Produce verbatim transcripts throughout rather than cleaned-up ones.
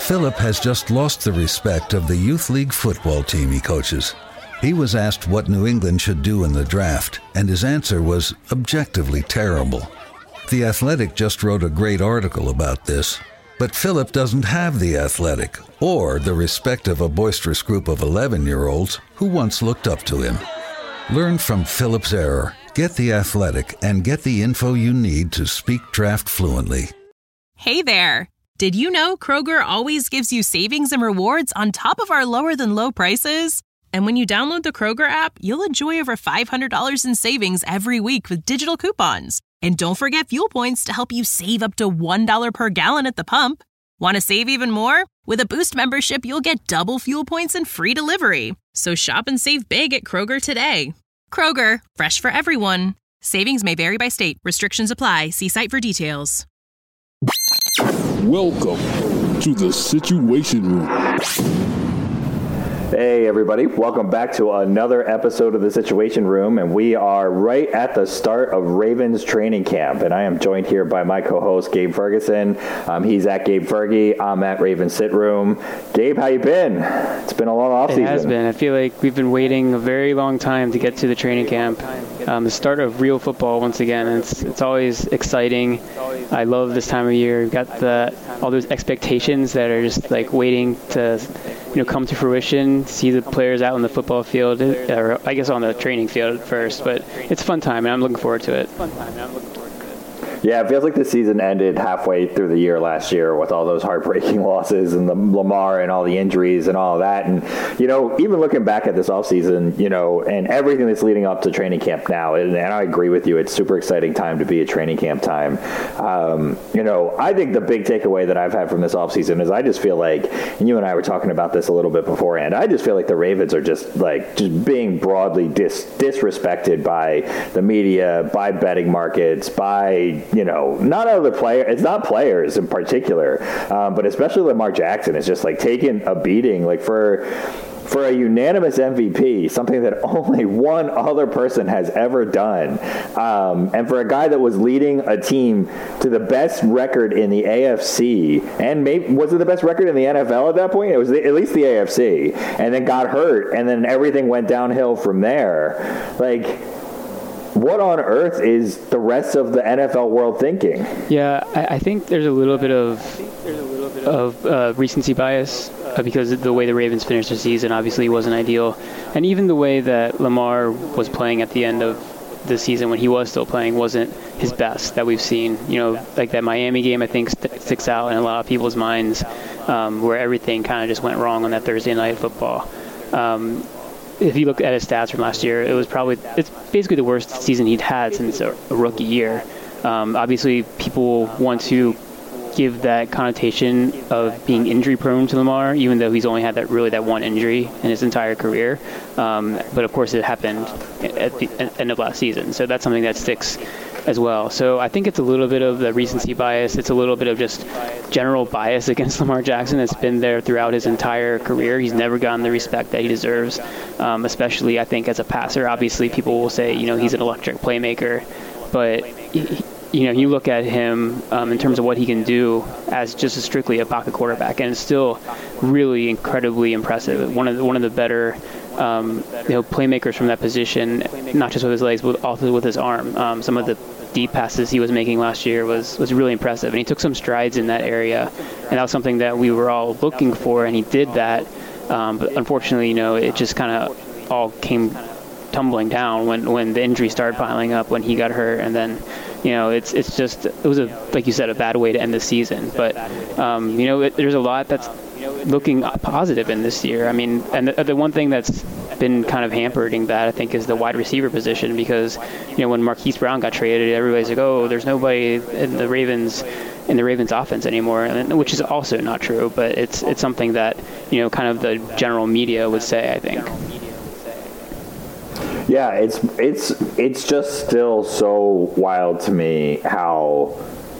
Philip has just lost the respect of the youth league football team he coaches. He was asked what New England should do in the draft, and his answer was objectively terrible. The Athletic just wrote a great article about this, but Philip doesn't have the Athletic or the respect of a boisterous group of eleven-year-olds who once looked up to him. Learn from Philip's error, get the Athletic, and get the info you need to speak draft fluently. Hey there! Did you know Kroger always gives you savings and rewards on top of our lower-than-low prices? And when you download the Kroger app, you'll enjoy over five hundred dollars in savings every week with digital coupons. And don't forget fuel points to help you save up to one dollar per gallon at the pump. Want to save even more? With a Boost membership, you'll get double fuel points and free delivery. So shop and save big at Kroger today. Kroger, fresh for everyone. Savings may vary by state. Restrictions apply. See site for details. Welcome to the Situation Room. Hey everybody, welcome back to another episode of the Situation Room, and we are right at the start of Ravens training camp, and I am joined here by my co-host Gabe Ferguson. Um, he's at Gabe Fergie, I'm at Ravens Sit Room. Gabe, how you been? It's been a long off season. It has been. I feel like we've been waiting a very long time to get to the training camp, um, the start of real football once again. It's it's always exciting. I love this time of year. We've got the all those expectations that are just like waiting to, you know, come to fruition. See the players out on the football field, or I guess on the training field first. But it's a fun time, and I'm looking forward to it. Fun time, and I'm looking forward to it. Yeah, it feels like the season ended halfway through the year last year with all those heartbreaking losses and the Lamar and all the injuries and all that. And, you know, even looking back at this offseason, you know, and everything that's leading up to training camp now, and, and I agree with you, it's super exciting time to be at training camp time. Um, you know, I think the big takeaway that I've had from this offseason is I just feel like, and you and I were talking about this a little bit beforehand, I just feel like the Ravens are just like just being broadly dis- disrespected by the media, by betting markets, by, you know, not other players. It's not players in particular, um, but especially Lamar Jackson is just like taking a beating. Like for for a unanimous M V P, something that only one other person has ever done, um, and for a guy that was leading a team to the best record in the A F C, and maybe was it the best record in the N F L at that point? It was the, at least the A F C, and then got hurt, and then everything went downhill from there. Like, what on earth is the rest of the N F L world thinking? Yeah, I, I think there's a little bit of of uh, recency bias uh, because the way the Ravens finished the season obviously wasn't ideal, and even the way that Lamar was playing at the end of the season when he was still playing wasn't his best that we've seen. You know, like that Miami game, I think st- sticks out in a lot of people's minds, um, where everything kind of just went wrong on that Thursday night football. Um, If you look at his stats from last year, it was probably it's basically the worst season he'd had since a, a rookie year. Um, obviously, people want to give that connotation of being injury prone to Lamar, even though he's only had that really that one injury in his entire career. Um, but of course, it happened at the end of last season, so that's something that sticks as well. So I think it's a little bit of the recency bias. It's a little bit of just general bias against Lamar Jackson that's been there throughout his entire career. He's never gotten the respect that he deserves, um, especially I think as a passer. Obviously, people will say, you know, he's an electric playmaker, but he, you know, you look at him um, in terms of what he can do as just a strictly a pocket quarterback, and it's still really incredibly impressive. One of the, one of the better um, you know, playmakers from that position, not just with his legs, but also with his arm. Um, some of the deep passes he was making last year was, was really impressive, and he took some strides in that area, and that was something that we were all looking for, and he did that. Um, but unfortunately, you know, it just kind of all came tumbling down when, when the injuries started piling up, when he got hurt, and then, you know, it's it's just, it was, a like you said, a bad way to end the season. But, um, you know, it, there's a lot that's looking positive in this year. I mean, and the, the one thing that's been kind of hampering that, I think, is the wide receiver position, because, you know, when Marquise Brown got traded, everybody's like, oh, there's nobody in the Ravens in the Ravens offense anymore, and, which is also not true, but it's it's something that, you know, kind of the general media would say, I think. Yeah, it's it's it's just still so wild to me how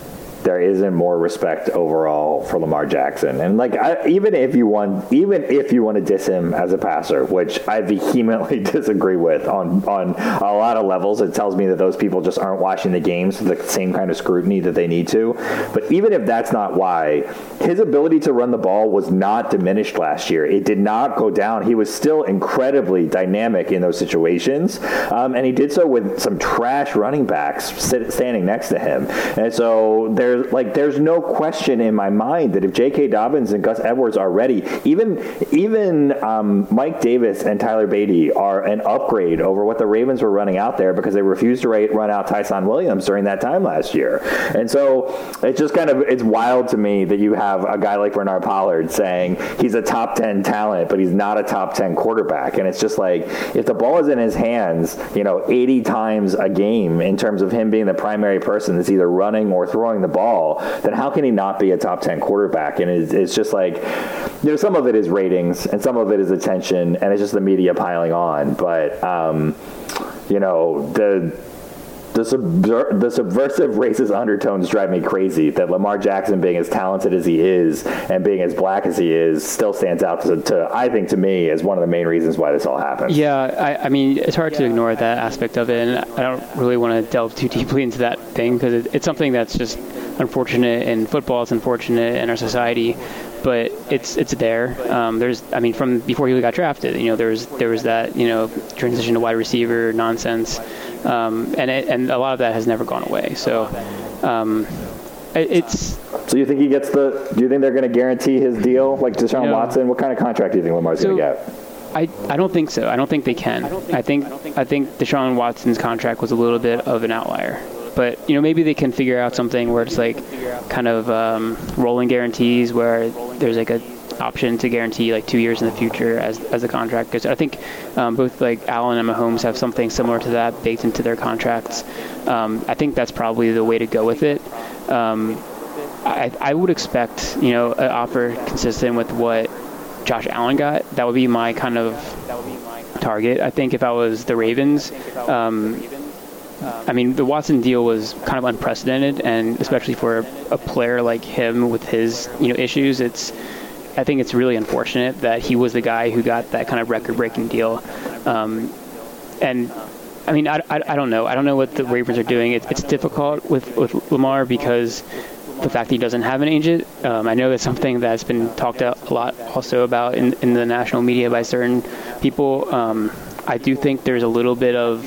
there isn't more respect overall for Lamar Jackson. And like, I, even if you want, even if you want to diss him as a passer, which I vehemently disagree with on on a lot of levels, it tells me that those people just aren't watching the games with the same kind of scrutiny that they need to. But even if that's not why, his ability to run the ball was not diminished last year. It did not go down. He was still incredibly dynamic in those situations, um, and he did so with some trash running backs sit, standing next to him. And so there's like there's no question in my mind that if J K. Dobbins and Gus Edwards are ready, even even um, Mike Davis and Tyler Beatty are an upgrade over what the Ravens were running out there because they refused to run out Tyson Williams during that time last year. And so it's just kind of it's wild to me that you have a guy like Bernard Pollard saying he's a top ten talent, but he's not a top ten quarterback. And it's just like, if the ball is in his hands, you know, eighty times a game in terms of him being the primary person that's either running or throwing the ball, then how can he not be a top ten quarterback? And it's, it's just like, you know, some of it is ratings and some of it is attention, and it's just the media piling on. But, um, you know, the The, subver- the subversive racist undertones drive me crazy. That Lamar Jackson, being as talented as he is and being as black as he is, still stands out to, to I think, to me, as one of the main reasons why this all happened. Yeah, I, I mean, it's hard to ignore that aspect of it, and I don't really want to delve too deeply into that thing because it, it's something that's just unfortunate in football. It's unfortunate in our society, but it's it's there. Um, there's, I mean, from before he got drafted, you know, there was there was that you know transition to wide receiver nonsense. Um, and it, and a lot of that has never gone away. So um, it, it's. So you think he gets the? Do you think they're going to guarantee his deal, like Deshaun you know, Watson? What kind of contract do you think Lamar's so, going to get? I, I don't think so. I don't think they can. I think I think Deshaun Watson's contract was a little bit of an outlier. But you know, maybe they can figure out something where it's like kind of um, rolling guarantees, where there's like a option to guarantee like two years in the future as as the contract goes. I think um, both like Allen and Mahomes have something similar to that baked into their contracts. Um, I think that's probably the way to go with it. Um, I, I would expect you know an offer consistent with what Josh Allen got. That would be my kind of target. I think if I was the Ravens. Um, I mean, the Watson deal was kind of unprecedented, and especially for a, a player like him with his you know issues, it's. I think it's really unfortunate that he was the guy who got that kind of record-breaking deal. Um, and, I mean, I, I, I don't know. I don't know what the Ravens are doing. It, it's difficult with, with Lamar because the fact that he doesn't have an agent. Um, I know it's something that's been talked a lot also about in, in the national media by certain people. Um, I do think there's a little bit of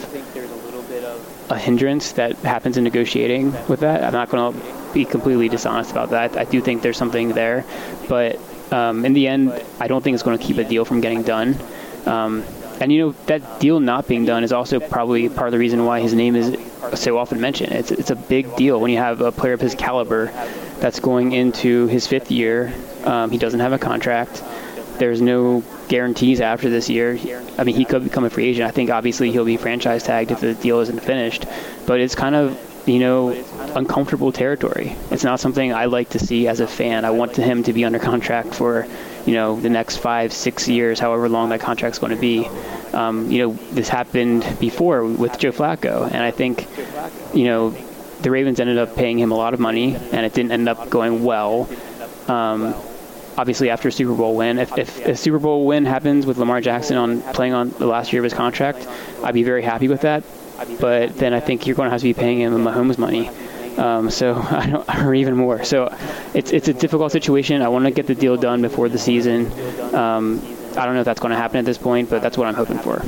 a hindrance that happens in negotiating with that. I'm not going to be completely dishonest about that. I do think there's something there. But Um, in the end, I don't think it's going to keep a deal from getting done. Um, and, you know, that deal not being done is also probably part of the reason why his name is so often mentioned. It's it's a big deal when you have a player of his caliber that's going into his fifth year. Um, he doesn't have a contract. There's no guarantees after this year. I mean, he could become a free agent. I think, obviously, he'll be franchise tagged if the deal isn't finished. But it's kind of, you know, uncomfortable territory. It's not something I like to see as a fan. I want him to be under contract for, you know, the next five, six years, however long that contract's going to be. Um, you know, this happened before with Joe Flacco, and I think, you know, the Ravens ended up paying him a lot of money, and it didn't end up going well. Um, obviously, after a Super Bowl win, if, if a Super Bowl win happens with Lamar Jackson on playing on the last year of his contract, I'd be very happy with that. But then I think you're going to have to be paying him Mahomes money, um, so I don't, or even more. So it's it's a difficult situation. I want to get the deal done before the season. Um, I don't know if that's going to happen at this point, but that's what I'm hoping for.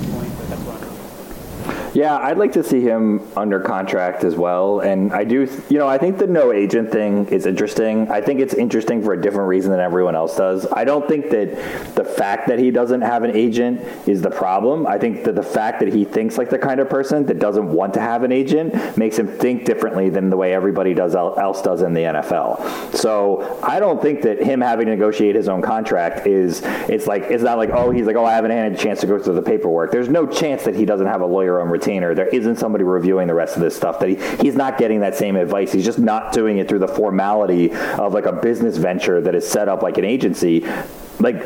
Yeah, I'd like to see him under contract as well. And I do, you know, I think the no agent thing is interesting. I think it's interesting for a different reason than everyone else does. I don't think that the fact that he doesn't have an agent is the problem. I think that the fact that he thinks like the kind of person that doesn't want to have an agent makes him think differently than the way everybody does else does in the N F L. So I don't think that him having to negotiate his own contract is, it's like, it's not like, oh, he's like, oh, I haven't had a chance to go through the paperwork. There's no chance that he doesn't have a lawyer on retainer. There isn't somebody reviewing the rest of this stuff, that he, he's not getting that same advice. He's just not doing it through the formality of like a business venture that is set up like an agency. Like,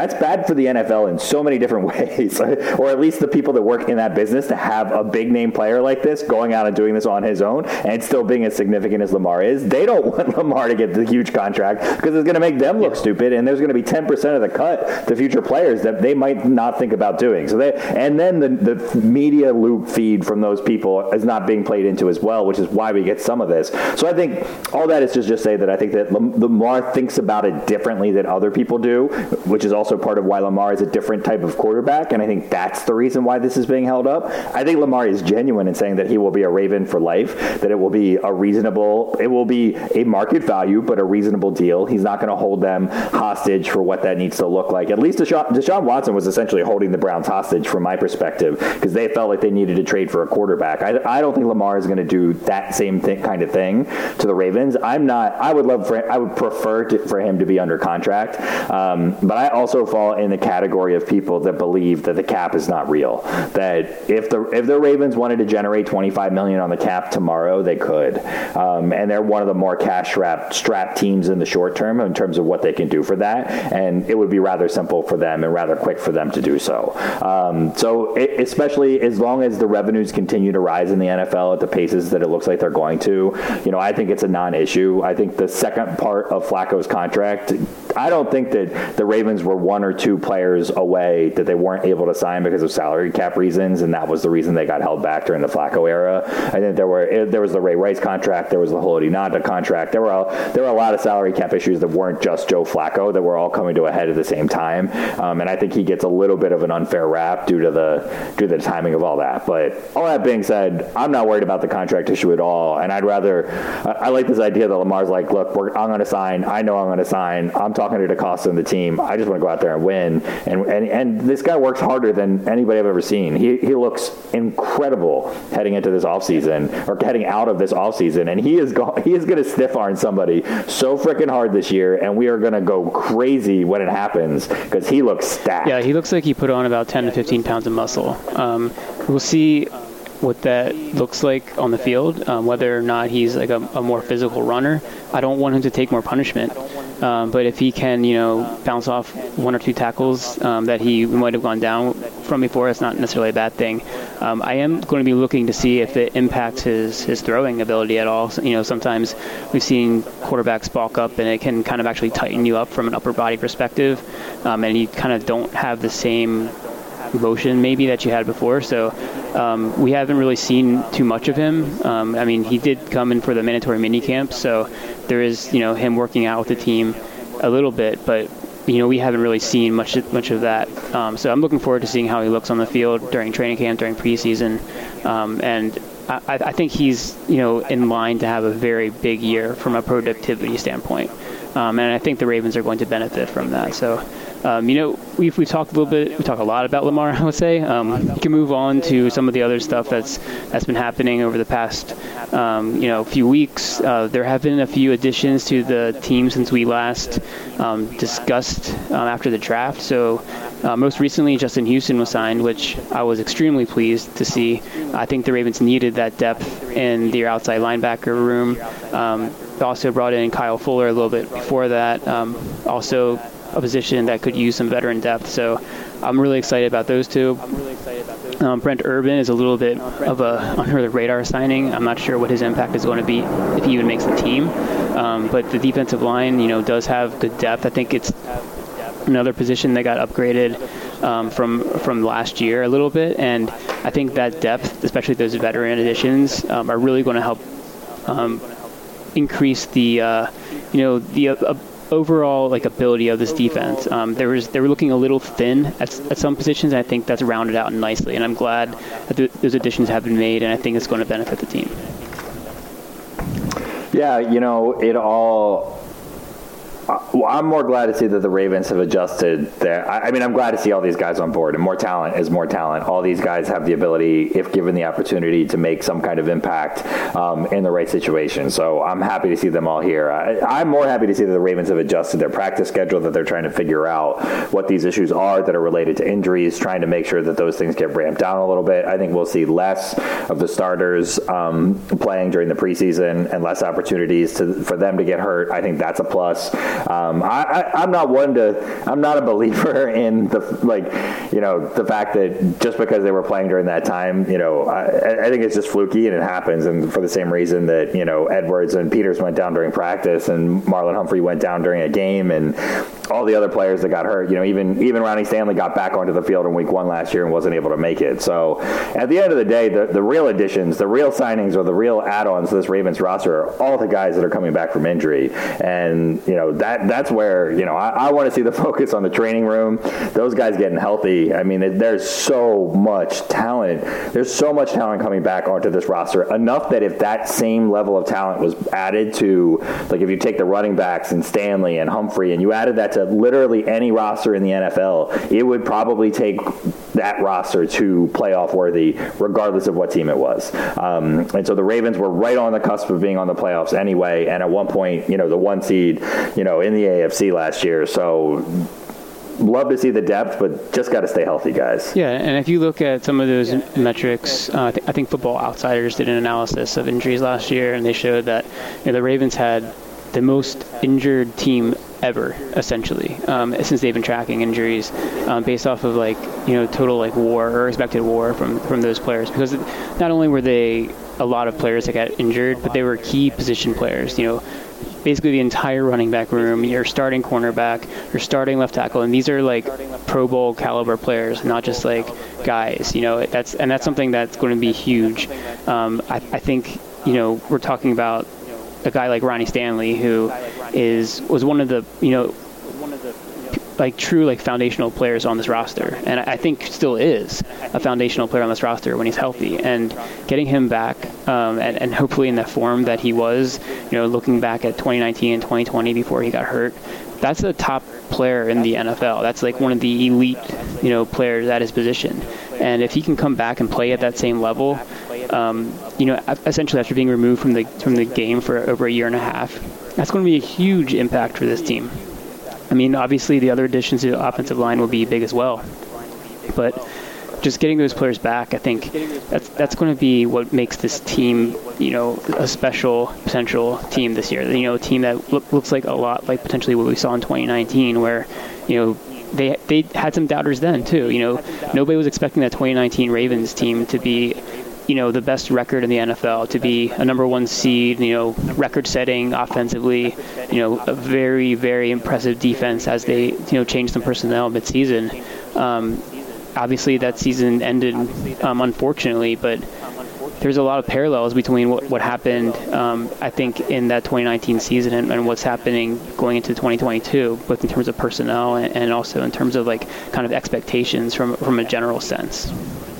that's bad for the N F L in so many different ways, or at least the people that work in that business, to have a big name player like this going out and doing this on his own and still being as significant as Lamar is. They don't want Lamar to get the huge contract because it's going to make them look stupid, and there's going to be ten percent of the cut to future players that they might not think about doing. So they, and then the, the media loop feed from those people is not being played into as well, which is why we get some of this. So I think all that is to just say that I think that Lamar thinks about it differently than other people do, which is also part of why Lamar is a different type of quarterback, and I think that's the reason why this is being held up. I think Lamar is genuine in saying that he will be a Raven for life, that it will be a reasonable, it will be a market value, but a reasonable deal. He's not going to hold them hostage for what that needs to look like. At least Deshaun, Deshaun Watson was essentially holding the Browns hostage from my perspective, because they felt like they needed to trade for a quarterback. I, I don't think Lamar is going to do that same thing, kind of thing to the Ravens. I'm not, I would love for, I would prefer to, for him to be under contract. Um, but I also fall in the category of people that believe that the cap is not real. That if the if the Ravens wanted to generate twenty-five million dollars on the cap tomorrow, they could. Um, and they're one of the more cash-strapped strapped teams in the short term in terms of what they can do for that. And it would be rather simple for them and rather quick for them to do so. Um, so it, especially as long as the revenues continue to rise in the N F L at the paces that it looks like they're going to, you know, I think it's a non-issue. I think the second part of Flacco's contract, I don't think that the Ravens were one or two players away that they weren't able to sign because of salary cap reasons, and that was the reason they got held back during the Flacco era. I think there were there was the Ray Rice contract, there was the Haloti Ngata contract. There were a, there were a lot of salary cap issues that weren't just Joe Flacco that were all coming to a head at the same time, um, and I think he gets a little bit of an unfair rap due to the due to the timing of all that. But all that being said, I'm not worried about the contract issue at all, and I'd rather I, I like this idea that Lamar's like, look, we're, I'm going to sign. I know I'm going to sign. I'm talking to DeCosta and the team. I just want to go out there and win. And and, and this guy works harder than anybody I've ever seen. He he looks incredible heading into this offseason, or heading out of this offseason, and he is go, he is going to stiff arm somebody so freaking hard this year, and we are going to go crazy when it happens because he looks stacked. Yeah, he looks like he put on about ten to fifteen pounds of muscle. Um, we'll see what that looks like on the field, um, whether or not he's like a, a more physical runner. I don't want him to take more punishment. Um, but if he can, you know, bounce off one or two tackles um, that he might have gone down from before, it's not necessarily a bad thing. Um, I am going to be looking to see if it impacts his, his throwing ability at all. So, you know, sometimes we've seen quarterbacks bulk up and it can kind of actually tighten you up from an upper body perspective, um, and you kind of don't have the same motion maybe that you had before. So um, we haven't really seen too much of him. Um, I mean, he did come in for the mandatory mini camp, so there is, you know, him working out with the team a little bit, but you know, we haven't really seen much much of that. Um, so I'm looking forward to seeing how he looks on the field during training camp, during preseason, um, and I, I think he's, you know, in line to have a very big year from a productivity standpoint, um, and I think the Ravens are going to benefit from that. So. Um, you know, we've we talked a little bit, we talk a lot about Lamar, I would say. Um, we can move on to some of the other stuff that's that's been happening over the past, um, you know, few weeks. Uh, there have been a few additions to the team since we last um, discussed um, after the draft. So uh, most recently, Justin Houston was signed, which I was extremely pleased to see. I think the Ravens needed that depth in their outside linebacker room. Um, also brought in Kyle Fuller a little bit before that. Um, also a position that could use some veteran depth. So I'm really excited about those two. Um, Brent Urban is a little bit of a under the radar signing. I'm not sure what his impact is going to be if he even makes the team. Um, but the defensive line, you know, does have good depth. I think it's another position that got upgraded um, from from last year a little bit. And I think that depth, especially those veteran additions, um, are really going to help um, increase the, uh, you know, the uh, overall like ability of this defense. Um, there was they were looking a little thin at, at some positions, and I think that's rounded out nicely. And I'm glad that th- those additions have been made, and I think it's going to benefit the team. Yeah, you know, it all. Well, I'm more glad to see that the Ravens have adjusted their, I, I mean, I'm glad to see all these guys on board, and more talent is more talent. All these guys have the ability, if given the opportunity, to make some kind of impact um, in the right situation. So I'm happy to see them all here. I, I'm more happy to see that the Ravens have adjusted their practice schedule, that they're trying to figure out what these issues are that are related to injuries, trying to make sure that those things get ramped down a little bit. I think we'll see less of the starters um, playing during the preseason and less opportunities to, for them to get hurt. I think that's a plus. Um, Um, I, I, I'm not one to, I'm not a believer in the, like, you know, the fact that just because they were playing during that time, you know, I, I think it's just fluky and it happens. And for the same reason that, you know, Edwards and Peters went down during practice and Marlon Humphrey went down during a game, and all the other players that got hurt, you know, even, even Ronnie Stanley got back onto the field in week one last year and wasn't able to make it. So at the end of the day, the, the real additions, the real signings, or the real add-ons to this Ravens roster are all the guys that are coming back from injury. And, you know, that that's where, you know, I, I want to see the focus on the training room, those guys getting healthy. I mean, there's so much talent. There's so much talent coming back onto this roster, enough that if that same level of talent was added to, like if you take the running backs and Stanley and Humphrey and you added that to literally any roster in the N F L, it would probably take that roster to playoff worthy, regardless of what team it was. Um, and so the Ravens were right on the cusp of being on the playoffs anyway. And at one point, you know, the one seed, you know, in the A F C last year. So love to see the depth, but just got to stay healthy, guys. Yeah, and if you look at some of those metrics, uh, I, th- I think Football Outsiders did an analysis of injuries last year, and they showed that, you know, the Ravens had the most injured team ever, essentially, um, since they've been tracking injuries, um, based off of like, you know, total like war or expected war from from those players. Because not only were they a lot of players that got injured, but they were key position players. You know, basically the entire running back room, your starting cornerback, your starting left tackle, and these are like Pro Bowl caliber players, not just like guys. You know, that's and that's something that's going to be huge. Um, I, I think, you know, we're talking about a guy like Ronnie Stanley, who is was one of the, you know, like true like foundational players on this roster, and I think still is a foundational player on this roster when he's healthy. And getting him back, um, and, and hopefully in the form that he was, you know, looking back at twenty nineteen and twenty twenty before he got hurt, that's a top player in the N F L. That's like one of the elite, you know, players at his position. And if he can come back and play at that same level, um, you know, essentially after being removed from the from the game for over a year and a half, that's going to be a huge impact for this team. I mean, obviously the other additions to the offensive line will be big as well, but just getting those players back, I think that's that's going to be what makes this team, you know, a special potential team this year. You know, a team that look, looks like a lot like potentially what we saw in twenty nineteen, where, you know, they they had some doubters then too. You know, nobody was expecting that twenty nineteen Ravens team to be, you know, the best record in the N F L, to be a number one seed, you know, record-setting offensively, you know, a very, very impressive defense as they, you know, changed some personnel mid-season. Um, obviously, that season ended, um, unfortunately, but there's a lot of parallels between what, what happened, um, I think, in that twenty nineteen season and, and what's happening going into twenty twenty-two, both in terms of personnel and, and also in terms of, like, kind of expectations from from a general sense.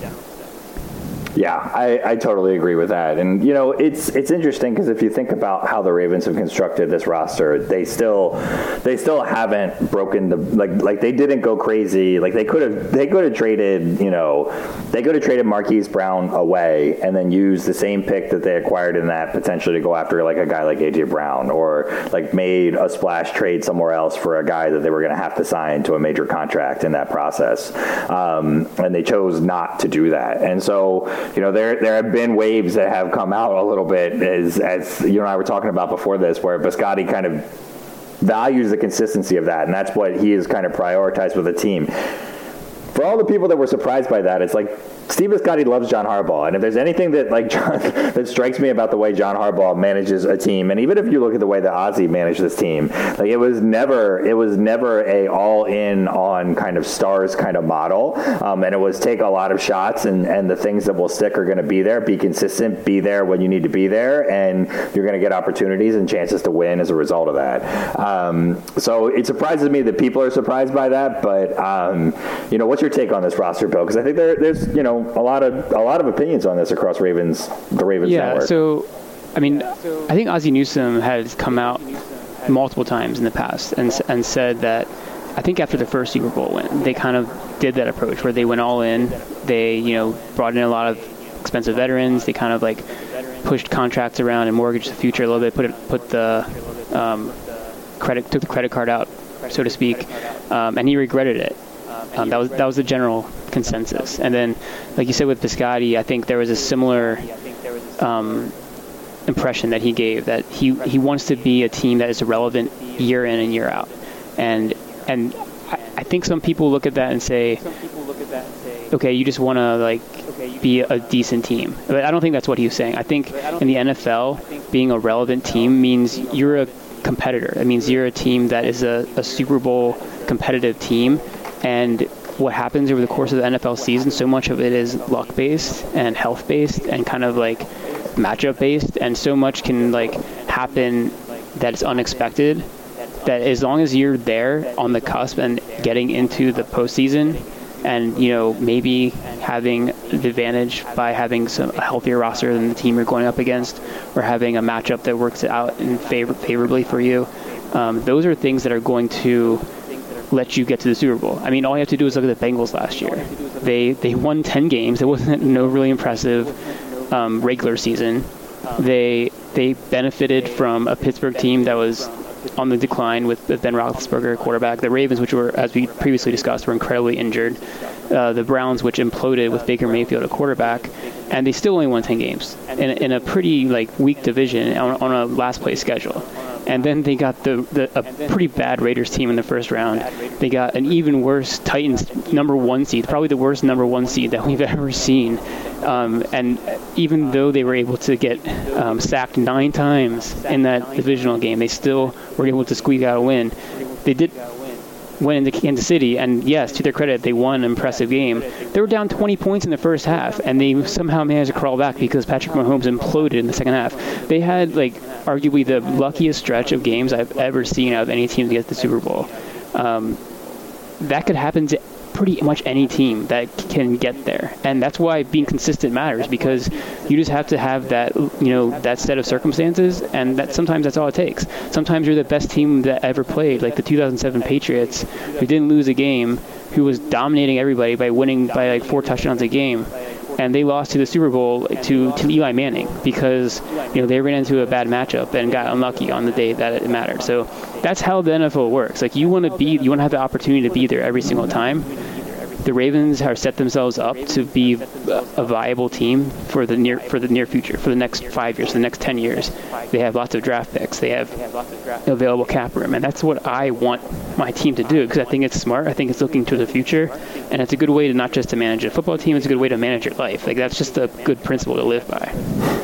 Yeah, I, I totally agree with that. And, you know, it's it's interesting because if you think about how the Ravens have constructed this roster, they still they still haven't broken the like like they didn't go crazy. Like they could have they could have traded, you know, they could have traded Marquise Brown away and then used the same pick that they acquired in that potentially to go after like a guy like A J Brown, or like made a splash trade somewhere else for a guy that they were going to have to sign to a major contract in that process. Um, and they chose not to do that. And so, you know, there there have been waves that have come out a little bit, as as you and I were talking about before this, where Biscotti kind of values the consistency of that, and that's what he has kind of prioritized with the team. For all the people that were surprised by that, it's like Steve Biscotti loves John Harbaugh, and if there's anything that like John, that strikes me about the way John Harbaugh manages a team, and even if you look at the way that Ozzie managed this team, like it was never it was never a all in on kind of stars kind of model, um, and it was take a lot of shots, and and the things that will stick are going to be there. Be consistent, be there when you need to be there, and you're going to get opportunities and chances to win as a result of that. Um, so it surprises me that people are surprised by that, but um, you know, what's your take on this roster, Bill? Because I think there, there's you know. a lot of a lot of opinions on this across Ravens, the Ravens yeah, network. Yeah, so, I mean, I think Ozzie Newsome has come out multiple times in the past and and said that, I think after the first Super Bowl win, they kind of did that approach where they went all in. They, you know, brought in a lot of expensive veterans. They kind of like pushed contracts around and mortgaged the future a little bit, put it, put the um, credit, took the credit card out, so to speak, um, and he regretted it. Um, that was that was the general consensus. And then, like you said with Biscotti, I think there was a similar um, impression that he gave, that he, he wants to be a team that is relevant year in and year out. And and I, I think some people look at that and say, okay, you just want to like be a decent team. But I don't think that's what he was saying. I think in the N F L, being a relevant team means you're a competitor. It means you're a team that is a, a Super Bowl competitive team. And what happens over the course of the N F L season, so much of it is luck-based and health-based and kind of like matchup-based. And so much can like happen that is unexpected, that as long as you're there on the cusp and getting into the postseason, and you know maybe having the advantage by having some a healthier roster than the team you're going up against, or having a matchup that works out in favor favorably for you, um, those are things that are going to let you get to the Super Bowl. I mean, all you have to do is look at the Bengals last year. They they won ten games. It wasn't no really impressive um, regular season. They they benefited from a Pittsburgh team that was on the decline with Ben Roethlisberger quarterback. The Ravens, which were, as we previously discussed, were incredibly injured. Uh, the Browns, which imploded with Baker Mayfield at quarterback, and they still only won ten games in, in a pretty like weak division on, on a last place schedule. And then they got the, the a pretty bad Raiders team in the first round. They got an even worse Titans number one seed, probably the worst number one seed that we've ever seen. Um, and even though they were able to get um, sacked nine times in that divisional game, they still were able to squeak out a win. They did went into Kansas City, and yes, to their credit, they won an impressive game. They were down twenty points in the first half, and they somehow managed to crawl back because Patrick Mahomes imploded in the second half. They had, like, arguably the luckiest stretch of games I've ever seen out of any team to get to the Super Bowl. Um, that could happen to pretty much any team that can get there, and that's why being consistent matters, because you just have to have that, you know, that set of circumstances, and that sometimes that's all it takes. Sometimes you're the best team that ever played, like the two thousand seven Patriots, who didn't lose a game, who was dominating everybody by winning by like four touchdowns a game, and they lost to the Super Bowl to, to Eli Manning because, you know, they ran into a bad matchup and got unlucky on the day that it mattered. So that's how the N F L works. Like, you want to be, you want to have the opportunity to be there every single time. The Ravens have set themselves up to be a viable team for the near for the near future, for the next five years, the next ten years. They have lots of draft picks. They have available cap room, and that's what I want my team to do, because I think it's smart. I think it's looking to the future, and it's a good way to not just to manage a football team. It's a good way to manage your life. Like, that's just a good principle to live by.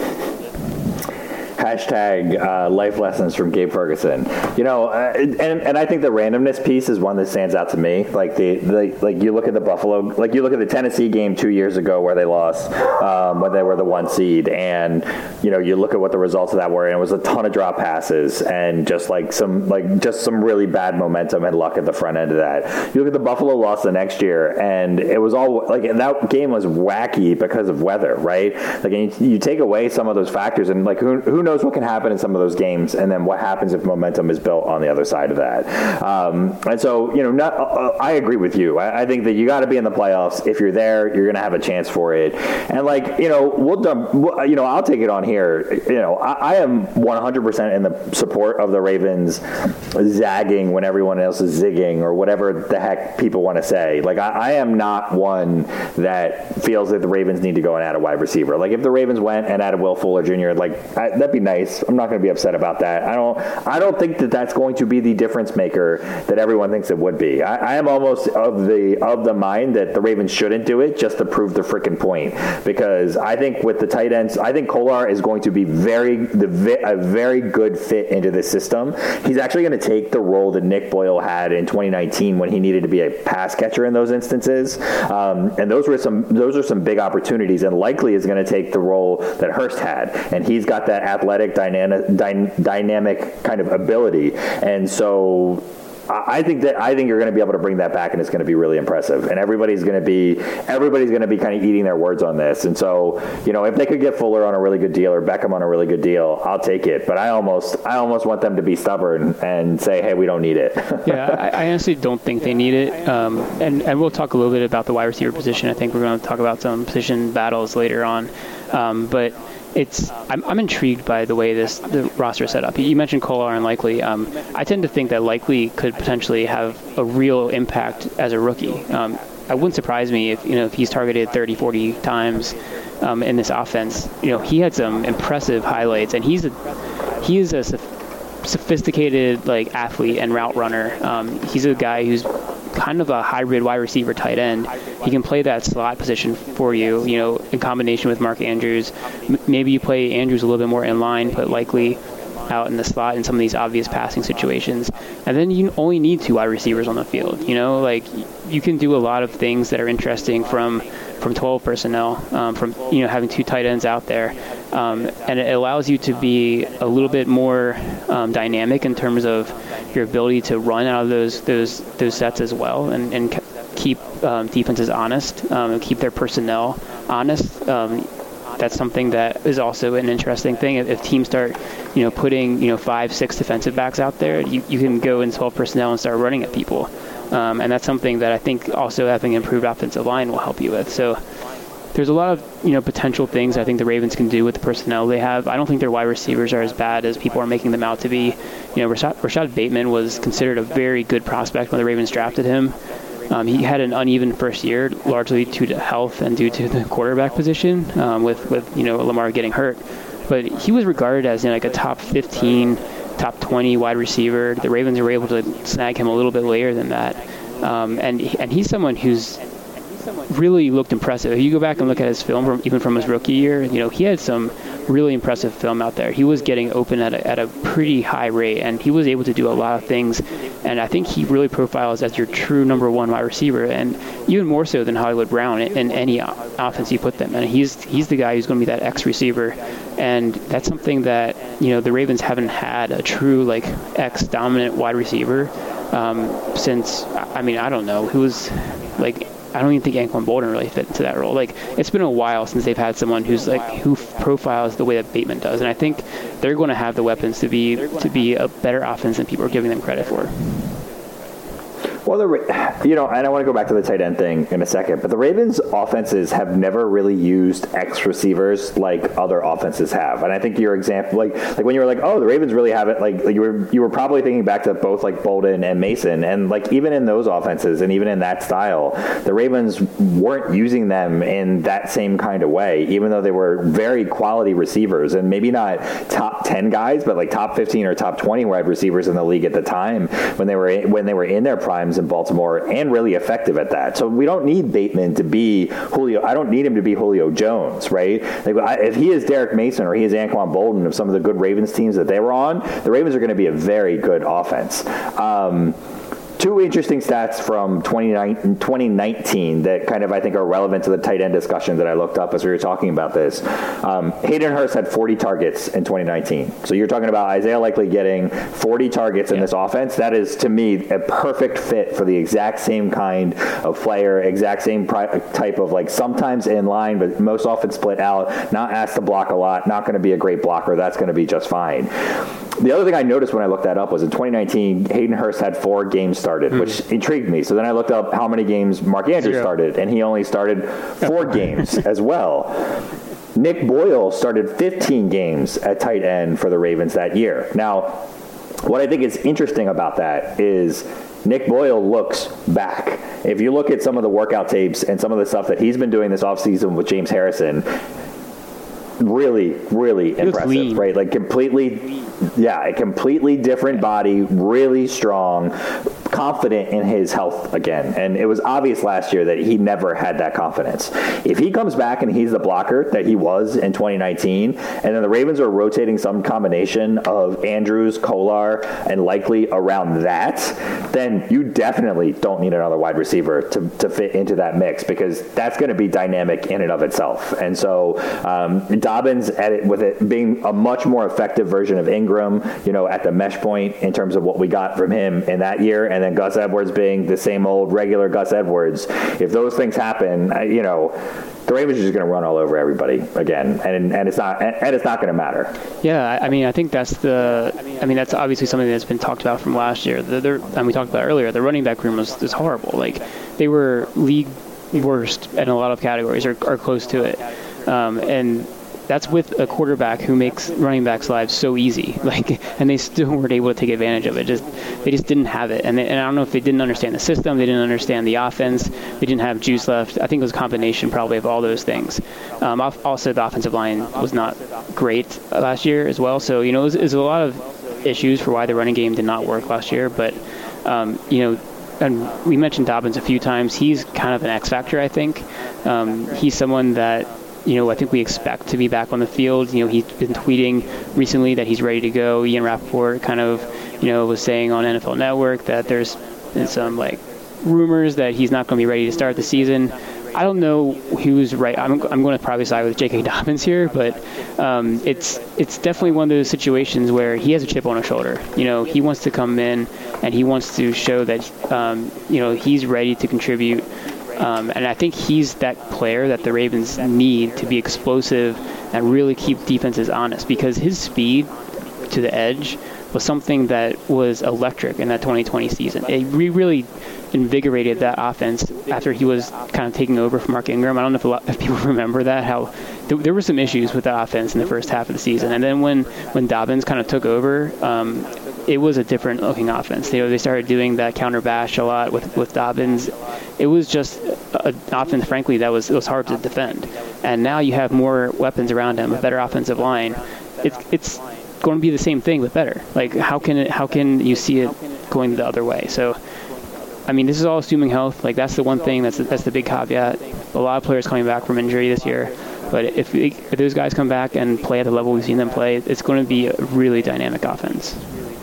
Hashtag uh, life lessons from Gabe Ferguson. You know, uh, and and I think the randomness piece is one that stands out to me. Like the, the like you look at the Buffalo, like you look at the Tennessee game two years ago where they lost um, when they were the one seed, and you know you look at what the results of that were, and it was a ton of drop passes and just like some like just some really bad momentum and luck at the front end of that. You look at the Buffalo loss the next year, and it was all like that game was wacky because of weather, right? Like, and you, you take away some of those factors, and like who who knows what can happen in some of those games, and then what happens if momentum is built on the other side of that. Um, and so, you know, not, uh, I agree with you. I, I think that you got to be in the playoffs. If you're there, you're going to have a chance for it. And like, you know, we'll, we'll you know, I'll take it on here. You know, I, I am one hundred percent in the support of the Ravens zagging when everyone else is zigging, or whatever the heck people want to say. Like, I, I am not one that feels that the Ravens need to go and add a wide receiver. Like, if the Ravens went and added Will Fuller Junior, like, I, that'd be nice. I'm not going to be upset about that. I don't I don't think that that's going to be the difference maker that everyone thinks it would be. I, I am almost of the of the mind that the Ravens shouldn't do it just to prove the freaking point, because I think with the tight ends, I think Kolar is going to be very the a very good fit into the system. He's actually going to take the role that Nick Boyle had in twenty nineteen when he needed to be a pass catcher in those instances, um, and those were some those are some big opportunities, and likely is going to take the role that Hurst had, and he's got that athletic dynamic dy- dynamic kind of ability, and so I think that I think you're going to be able to bring that back, and it's going to be really impressive. And everybody's going to be everybody's going to be kind of eating their words on this. And so, you know, if they could get Fuller on a really good deal or Beckham on a really good deal, I'll take it. But I almost I almost want them to be stubborn and say, hey, we don't need it. yeah, I, I honestly don't think they need it. Um, and and we'll talk a little bit about the wide receiver position. I think we're going to talk about some position battles later on. Um, but It's. I'm, I'm intrigued by the way this the roster is set up. You mentioned Kolar and Likely. Um, I tend to think that Likely could potentially have a real impact as a rookie. Um, it wouldn't surprise me if you know if he's targeted thirty, forty times um, in this offense. You know, he had some impressive highlights, and he's a he is a sophisticated like athlete and route runner. Um, he's a guy who's kind of a hybrid wide receiver tight end. He can play that slot position for you, you know, in combination with Mark Andrews. M- maybe you play Andrews a little bit more in line, but likely out in the slot in some of these obvious passing situations. And then you only need two wide receivers on the field. You know, like you can do a lot of things that are interesting from from twelve personnel, um, from, you know, having two tight ends out there. Um, and it allows you to be a little bit more um, dynamic in terms of your ability to run out of those those those sets as well, and, and keep um, defenses honest, um, and keep their personnel honest. Um, that's something that is also an interesting thing. If, if teams start, you know, putting, you know, five, six defensive backs out there, you, you can go in twelve personnel and start running at people. Um, and that's something that I think also having an improved offensive line will help you with. So there's a lot of, you know, potential things I think the Ravens can do with the personnel they have. I don't think their wide receivers are as bad as people are making them out to be. You know, Rashad, Rashad Bateman was considered a very good prospect when the Ravens drafted him. Um, he had an uneven first year, largely due to health and due to the quarterback position, um, with, with, you know, Lamar getting hurt. But he was regarded as, you know, like a top fifteen, top twenty wide receiver. The Ravens were able to snag him a little bit later than that. Um, and and he's someone who's really looked impressive. If you go back and look at his film, from, even from his rookie year, you know, he had some really impressive film out there. He was getting open at a, at a pretty high rate, and he was able to do a lot of things. And I think he really profiles as your true number one wide receiver, and even more so than Hollywood Brown in, in any offense you put them. And he's he's the guy who's going to be that X receiver, and that's something that, you know, the Ravens haven't had a true like X dominant wide receiver um, since, I mean, I don't know, who was like. I don't even think Anquan Boldin really fit into that role. Like, it's been a while since they've had someone who's like who profiles the way that Bateman does, and I think they're going to have the weapons to be to be a better offense than people are giving them credit for. Well, the, you know, and I want to go back to the tight end thing in a second, but the Ravens' offenses have never really used X receivers like other offenses have. And I think your example, like like when you were like, oh, the Ravens really have it, like, like you were you were probably thinking back to both like Boldin and Mason, and like even in those offenses and even in that style, the Ravens weren't using them in that same kind of way, even though they were very quality receivers and maybe not top ten guys, but like top fifteen or top twenty wide receivers in the league at the time when they were in, when they were in their primes in Baltimore, and really effective at that. So we don't need Bateman to be Julio. I don't need him to be Julio Jones, right? Like, if he is Derek Mason or he is Anquan Boldin of some of the good Ravens teams that they were on, the Ravens are going to be a very good offense. Um, Two interesting stats from twenty nineteen that kind of, I think, are relevant to the tight end discussion that I looked up as we were talking about this. Um, Hayden Hurst had forty targets in twenty nineteen. So you're talking about Isaiah Likely getting forty targets in yeah. this offense. That is, to me, a perfect fit for the exact same kind of player, exact same pri- type of, like, sometimes in line, but most often split out, not asked to block a lot, not going to be a great blocker. That's going to be just fine. The other thing I noticed when I looked that up was in twenty nineteen, Hayden Hurst had four games started, mm. which intrigued me. So then I looked up how many games Mark Andrews Zero. started, and he only started four games as well. Nick Boyle started fifteen games at tight end for the Ravens that year. Now, what I think is interesting about that is Nick Boyle looks back. If you look at some of the workout tapes and some of the stuff that he's been doing this offseason with James Harrison, really, really he impressive, right? Like completely, yeah, a completely different body, really strong, confident in his health again. And it was obvious last year that he never had that confidence. If he comes back and he's the blocker that he was in twenty nineteen, and then the Ravens are rotating some combination of Andrews, Kolar, and Likely around that, then you definitely don't need another wide receiver to, to fit into that mix, because that's going to be dynamic in and of itself. And so um, Dobbins, at it, with it being a much more effective version of Ingram, you know, at the mesh point in terms of what we got from him in that year, and then Gus Edwards being the same old regular Gus Edwards. If those things happen, you know, the Ravens are just going to run all over everybody again, and and it's not and it's not going to matter. Yeah, I mean, I think that's the. I mean, that's obviously something that's been talked about from last year. The, the, and we talked about earlier. The running back room was, was horrible. Like, they were league worst in a lot of categories, or, or close to it. Um, and that's with a quarterback who makes running backs' lives so easy. Like, and they still weren't able to take advantage of it. Just they just didn't have it. And, they, and I don't know if they didn't understand the system, they didn't understand the offense, they didn't have juice left. I think it was a combination probably of all those things. Um, also, the offensive line was not great last year as well. So, you know, it was, it was a lot of issues for why the running game did not work last year, but um, you know, and we mentioned Dobbins a few times. He's kind of an X factor, I think. Um, he's someone that, you know, I think we expect to be back on the field. You know, he's been tweeting recently that he's ready to go. Ian Rappaport kind of, you know, was saying on N F L Network that there's been some like rumors that he's not going to be ready to start the season. I don't know who's right. I'm, I'm going to probably side with J K. Dobbins here, but um, it's it's definitely one of those situations where he has a chip on his shoulder. You know, he wants to come in and he wants to show that, um, you know, he's ready to contribute. Um, and I think he's that player that the Ravens need to be explosive and really keep defenses honest, because his speed to the edge was something that was electric in that twenty twenty season. It really invigorated that offense after he was kind of taking over from Mark Ingram. I don't know if, a lot, if people remember that, how th- there were some issues with the offense in the first half of the season. And then when, when Dobbins kind of took over, um, it was a different looking offense. They, they started doing that counter bash a lot with, with Dobbins. It was just an offense, frankly, that was, it was hard to defend. And now you have more weapons around him, a better offensive line. It's, it's going to be the same thing, but better. Like, how can it, how can you see it going the other way? So, I mean, this is all assuming health. Like, that's the one thing that's the, that's the big caveat. A lot of players coming back from injury this year, but if, if those guys come back and play at the level we've seen them play, it's going to be a really dynamic offense.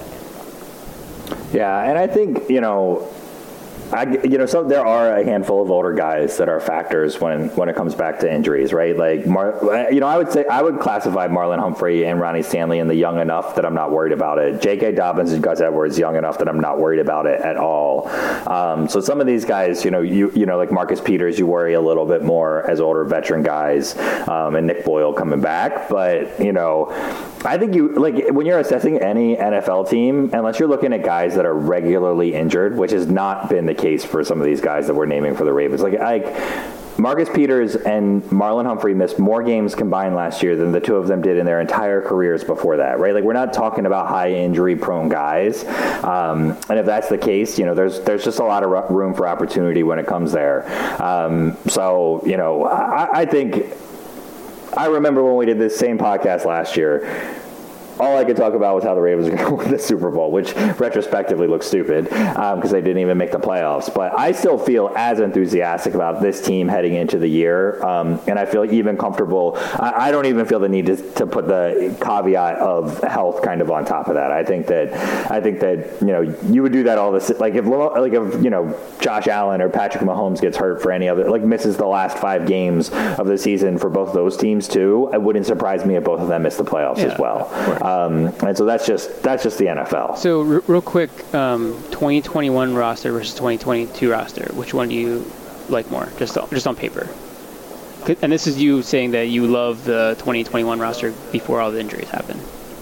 Yeah, and I think, you know, I, you know, so there are a handful of older guys that are factors when, when it comes back to injuries, right? Like, Mar, you know, I would say I would classify Marlon Humphrey and Ronnie Stanley in the young enough that I'm not worried about it. J K. Dobbins and Gus Edwards young enough that I'm not worried about it at all. Um, so some of these guys, you know, you you know, like Marcus Peters, you worry a little bit more as older veteran guys, um, and Nick Boyle coming back. But, you know, I think you, like, when you're assessing any N F L team, unless you're looking at guys that are regularly injured, which has not been the case for some of these guys that we're naming for the Ravens. Like, I, Marcus Peters and Marlon Humphrey missed more games combined last year than the two of them did in their entire careers before that, right? Like, we're not talking about high injury prone guys. Um, and if that's the case, you know, there's there's just a lot of room for opportunity when it comes there. Um, so, you know, I, I think, I remember when we did this same podcast last year, all I could talk about was how the Ravens were going to win the Super Bowl, which retrospectively looks stupid because um, they didn't even make the playoffs. But I still feel as enthusiastic about this team heading into the year, um, and I feel even comfortable. I, I don't even feel the need to, to put the caveat of health kind of on top of that. I think that I think that you know you would do that all this like if like if you know Josh Allen or Patrick Mahomes gets hurt for any other like misses the last five games of the season for both those teams too. It wouldn't surprise me if both of them miss the playoffs yeah, as well. Right. Um, and so that's just that's just the N F L. So r- real quick, um, twenty twenty-one roster versus twenty twenty-two roster. Which one do you like more? Just on, just on paper. And this is you saying that you love the twenty twenty-one roster before all the injuries happened.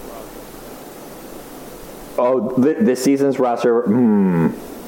Oh, th- this season's roster. Hmm.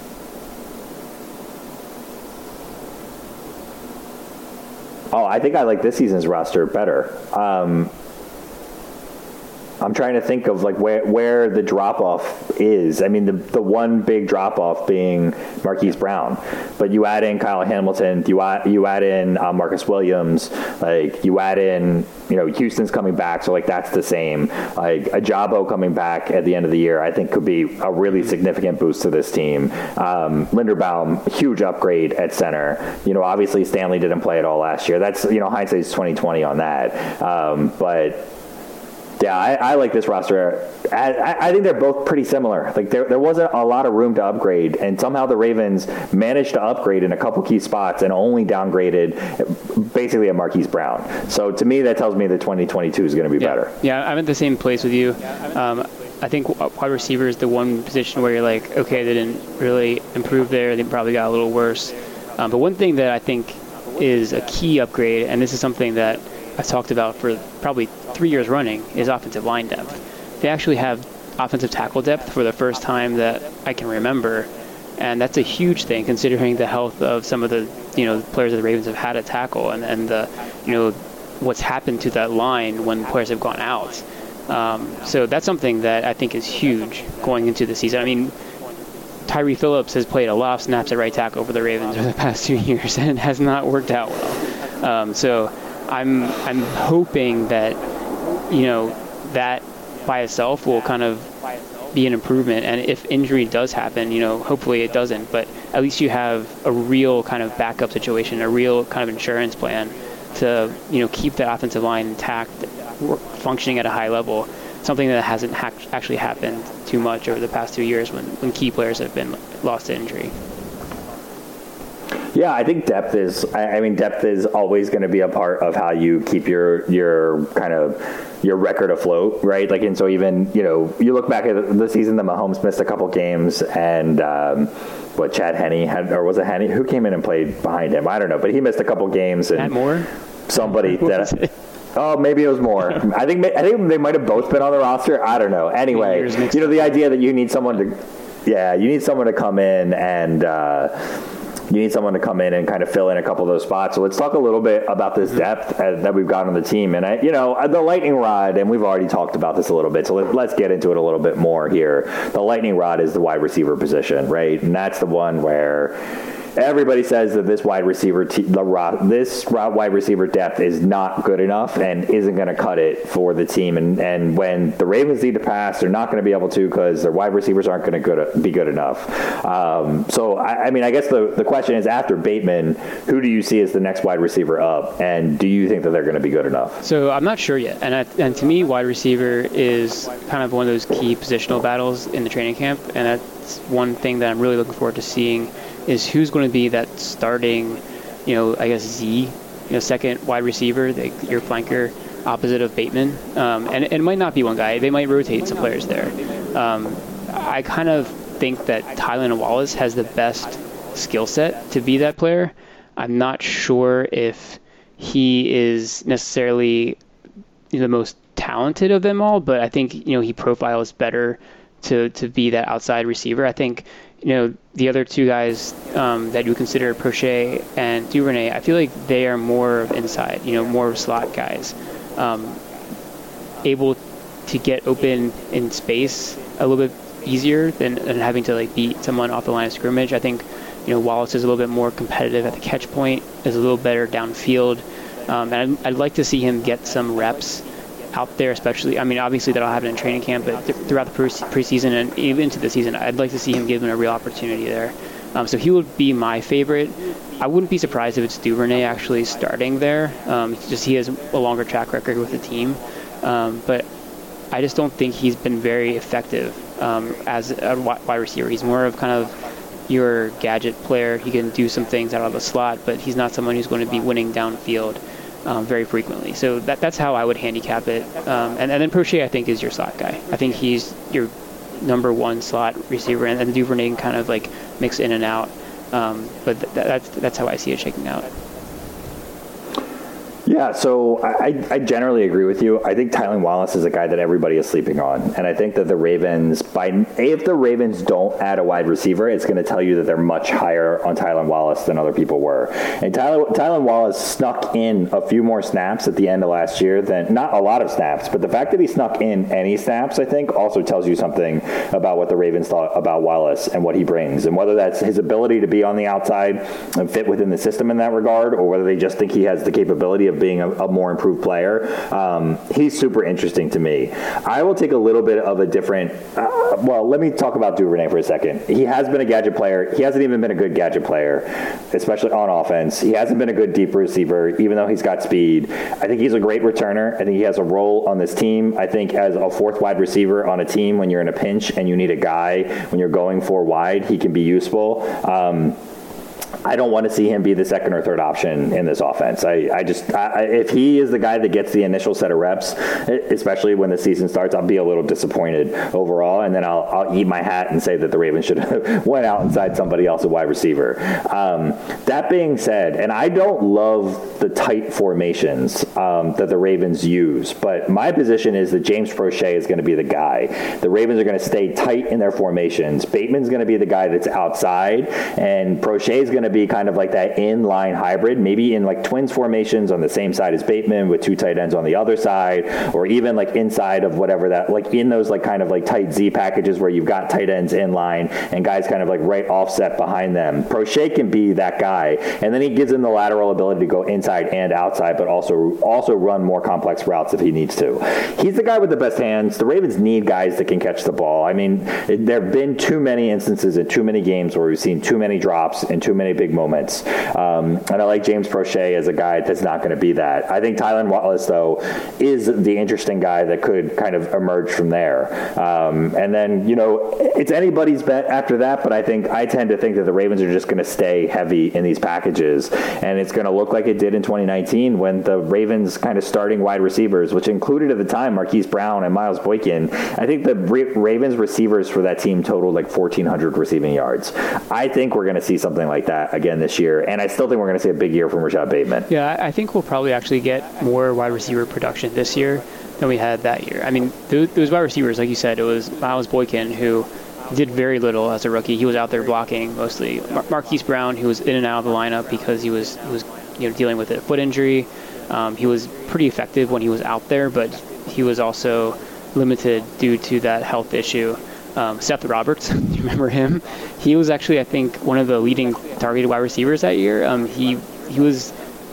Oh, I think I like this season's roster better. Um, I'm trying to think of like where where the drop off is. I mean, the the one big drop off being Marquise Brown, but you add in Kyle Hamilton, you add you add in uh, Marcus Williams, like you add in you know Houston's coming back, so like that's the same. Like Ajabo coming back at the end of the year, I think could be a really significant boost to this team. Um, Linderbaum, huge upgrade at center. You know, obviously Stanley didn't play at all last year. That's you know hindsight's twenty twenty on that, um, but. Yeah, I, I like this roster. I, I think they're both pretty similar. Like there, there wasn't a lot of room to upgrade, and somehow the Ravens managed to upgrade in a couple key spots and only downgraded basically a Marquise Brown. So to me, that tells me that twenty twenty-two is going to be yeah. better. Yeah, I'm at the same place with you. Um, I think wide receiver is the one position where you're like, okay, they didn't really improve there. They probably got a little worse. Um, but one thing that I think is a key upgrade, and this is something that I've talked about for probably three years running, is offensive line depth. They actually have offensive tackle depth for the first time that I can remember, and that's a huge thing considering the health of some of the you know players that the Ravens have had at tackle, and and the you know what's happened to that line when players have gone out. Um, so that's something that I think is huge going into the season. I mean, Tyree Phillips has played a lot of snaps at right tackle for the Ravens over the past two years, and it has not worked out well. Um, so. I'm I'm hoping that, you know, that by itself will kind of be an improvement. And if injury does happen, you know, hopefully it doesn't, but at least you have a real kind of backup situation, a real kind of insurance plan to, you know, keep that offensive line intact, functioning at a high level, something that hasn't ha- actually happened too much over the past two years when, when key players have been lost to injury. Yeah, I think depth is, I mean, depth is always going to be a part of how you keep your, your kind of, your record afloat, right? Like, and so even, you know, you look back at the season that Mahomes missed a couple games and, um, what, Chad Henne had, or was it Henne? Who came in and played behind him? I don't know, but he missed a couple games. And Matt Moore? Somebody that, oh, maybe it was more. I think, I think they might have both been on the roster. I don't know. Anyway, you know, the idea that you need someone to, yeah, you need someone to come in and, uh, you need someone to come in and kind of fill in a couple of those spots. So let's talk a little bit about this depth uh, that we've got on the team. And, I, you know, the lightning rod, and we've already talked about this a little bit, so let, let's get into it a little bit more here. The lightning rod is the wide receiver position, right? And that's the one where everybody says that this wide receiver, te- the rod, this wide receiver depth is not good enough and isn't going to cut it for the team. And, and when the Ravens need to pass, they're not going to be able to because their wide receivers aren't going to be good enough. Um, so, I, I mean, I guess the, the question is, after Bateman, who do you see as the next wide receiver up? And do you think that they're going to be good enough? So I'm not sure yet. And, I, and to me, wide receiver is kind of one of those key positional battles in the training camp. And that's one thing that I'm really looking forward to seeing is who's going to be that starting, you know, I guess Z, you know, second wide receiver, the, your flanker opposite of Bateman. Um, and, and it might not be one guy. They might rotate some players there. Um, I kind of think that Tylan Wallace has the best skill set to be that player. I'm not sure if he is necessarily the most talented of them all, but I think, you know, he profiles better to, to be that outside receiver. I think, you know, the other two guys um, that you consider Proche and Duvernay, I feel like they are more of inside, you know, more of slot guys, um, able to get open in space a little bit easier than, than having to like beat someone off the line of scrimmage. I think, you know, Wallace is a little bit more competitive at the catch point, is a little better downfield, um, and I'd, I'd like to see him get some reps out there, especially, I mean, obviously that'll happen in training camp, but th- throughout the pre- preseason and even into the season, I'd like to see him given a real opportunity there. Um, so he would be my favorite. I wouldn't be surprised if it's Duvernay actually starting there. Um, just he has a longer track record with the team. Um, but I just don't think he's been very effective um, as a wide receiver. He's more of kind of your gadget player. He can do some things out of the slot, but he's not someone who's going to be winning downfield Um, very frequently. So that that's how I would handicap it. Um, and, and then Proche, I think, is your slot guy. I think he's your number one slot receiver, and, and Duvernay can kind of like mix in and out. Um, but th- that's that's how I see it shaking out. Yeah, so I, I generally agree with you. I think Tylan Wallace is a guy that everybody is sleeping on. And I think that the Ravens, by if the Ravens don't add a wide receiver, it's going to tell you that they're much higher on Tylan Wallace than other people were. And Tylan, Tylan Wallace snuck in a few more snaps at the end of last year than, not a lot of snaps, but the fact that he snuck in any snaps, I think, also tells you something about what the Ravens thought about Wallace and what he brings. And whether that's his ability to be on the outside and fit within the system in that regard, or whether they just think he has the capability of being a, a more improved player. Um, he's super interesting to me. I will take a little bit of a different, uh, well, let me talk about Duvernay for a second. He has been a gadget player. He hasn't even been a good gadget player, especially on offense. He hasn't been a good deep receiver, even though he's got speed. I think he's a great returner. I think he has a role on this team. I think as a fourth wide receiver on a team, when you're in a pinch and you need a guy, when you're going for wide, he can be useful. Um, I don't want to see him be the second or third option in this offense. I, I just, I, if he is the guy that gets the initial set of reps, especially when the season starts, I'll be a little disappointed overall, and then I'll, I'll eat my hat and say that the Ravens should have went out and signed somebody else a wide receiver. Um, that being said, and I don't love the tight formations um, that the Ravens use, but my position is that James Proche is going to be the guy. The Ravens are going to stay tight in their formations. Bateman's going to be the guy that's outside, and Proche is going to to be kind of like that in-line hybrid, maybe in like twins formations on the same side as Bateman with two tight ends on the other side, or even like inside of whatever that, like in those like kind of like tight Z packages where you've got tight ends in line and guys kind of like right offset behind them. Proche can be that guy, and then he gives him the lateral ability to go inside and outside, but also also run more complex routes if he needs to. He's the guy with the best hands. The Ravens need guys that can catch the ball. I mean, it, there have been too many instances in too many games where we've seen too many drops and too many big moments. Um, and I like James Proche as a guy that's not going to be that. I think Tylan Wallace, though, is the interesting guy that could kind of emerge from there. Um, and then, you know, it's anybody's bet after that, but I think I tend to think that the Ravens are just going to stay heavy in these packages. And it's going to look like it did in twenty nineteen when the Ravens kind of starting wide receivers, which included at the time Marquise Brown and Miles Boykin, I think the Ravens receivers for that team totaled like fourteen hundred receiving yards. I think we're going to see something like that again this year, and I still think we're going to see a big year from Rashad Bateman. Yeah, I think we'll probably actually get more wide receiver production this year than we had that year. I mean, those, those wide receivers, like you said, it was Miles Boykin who did very little as a rookie. He was out there blocking mostly. Mar- Marquise Brown, who was in and out of the lineup because he was he was you know dealing with a foot injury. Um, he was pretty effective when he was out there, but he was also limited due to that health issue. Um, Seth Roberts, do you remember him? He was actually, I think, one of the leading targeted wide receivers that year. Um, he he was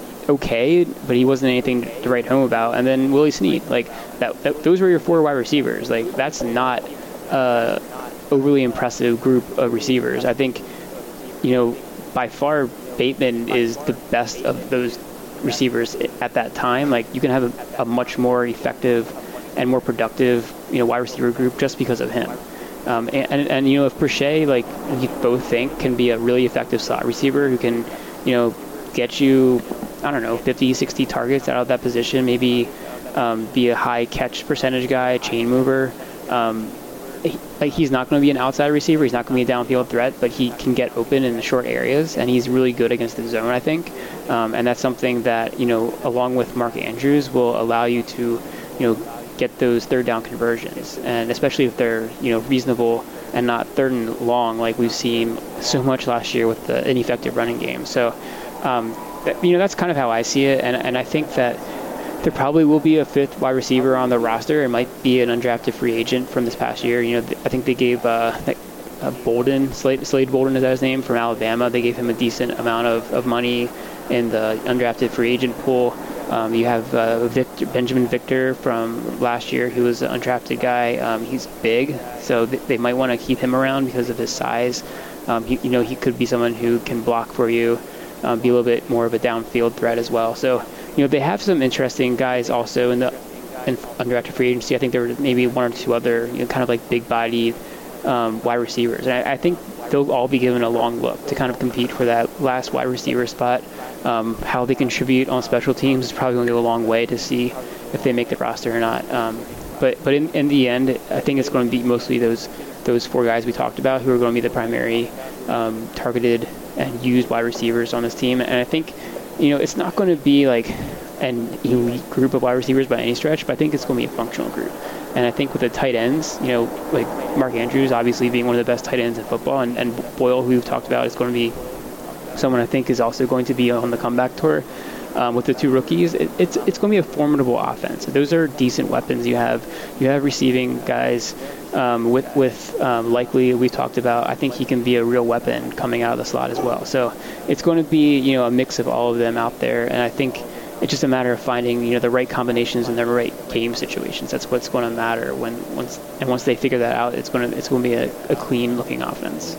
okay, but he wasn't anything to write home about. And then Willie Snead, like that, that those were your four wide receivers. Like that's not uh, a really impressive group of receivers. I think, you know, by far Bateman is the best of those receivers at that time. Like you can have a, a much more effective and more productive, you know, wide receiver group just because of him. Um, and, and, and, you know, if Proche, like we both think, can be a really effective slot receiver who can, you know, get you, I don't know, fifty, sixty targets out of that position, maybe um, be a high catch percentage guy, chain mover. Um, he, like he's not going to be an outside receiver. He's not going to be a downfield threat, but he can get open in the short areas, and he's really good against the zone, I think. Um, and that's something that, you know, along with Mark Andrews, will allow you to, you know, get those third down conversions, and especially if they're, you know, reasonable and not third and long like we've seen so much last year with the ineffective running game. So, um, that, you know, that's kind of how I see it, and and I think that there probably will be a fifth wide receiver on the roster. It might be an undrafted free agent from this past year. You know, I think they gave uh, uh, Bolden, Slade, Slade Bolden is that his name, from Alabama. They gave him a decent amount of, of money in the undrafted free agent pool. Um, you have uh, Victor, Benjamin Victor from last year, who was an undrafted guy. Um, he's big, so th- they might want to keep him around because of his size. Um, he, you know, he could be someone who can block for you, um, be a little bit more of a downfield threat as well. So, you know, they have some interesting guys also in the in undrafted free agency. I think there were maybe one or two other, you know, kind of like big-bodied um, wide receivers. And I, I think they'll all be given a long look to kind of compete for that last wide receiver spot. Um, how they contribute on special teams is probably going to go a long way to see if they make the roster or not. Um, but but in, in the end, I think it's going to be mostly those those four guys we talked about who are going to be the primary um, targeted and used wide receivers on this team. And I think, you know, it's not going to be like an elite group of wide receivers by any stretch, but I think it's going to be a functional group. And I think with the tight ends, you know, like Mark Andrews obviously being one of the best tight ends in football, and, and Boyle, who we've talked about, is going to be someone I think is also going to be on the comeback tour um, with the two rookies. It, it's it's going to be a formidable offense. Those are decent weapons. You have you have receiving guys um, with with um, Likely, we've talked about. I think he can be a real weapon coming out of the slot as well. So it's going to be, you know, a mix of all of them out there, and I think it's just a matter of finding, you know, the right combinations and the right game situations. That's what's going to matter when once and once they figure that out, it's going to it's going to be a, a clean looking offense.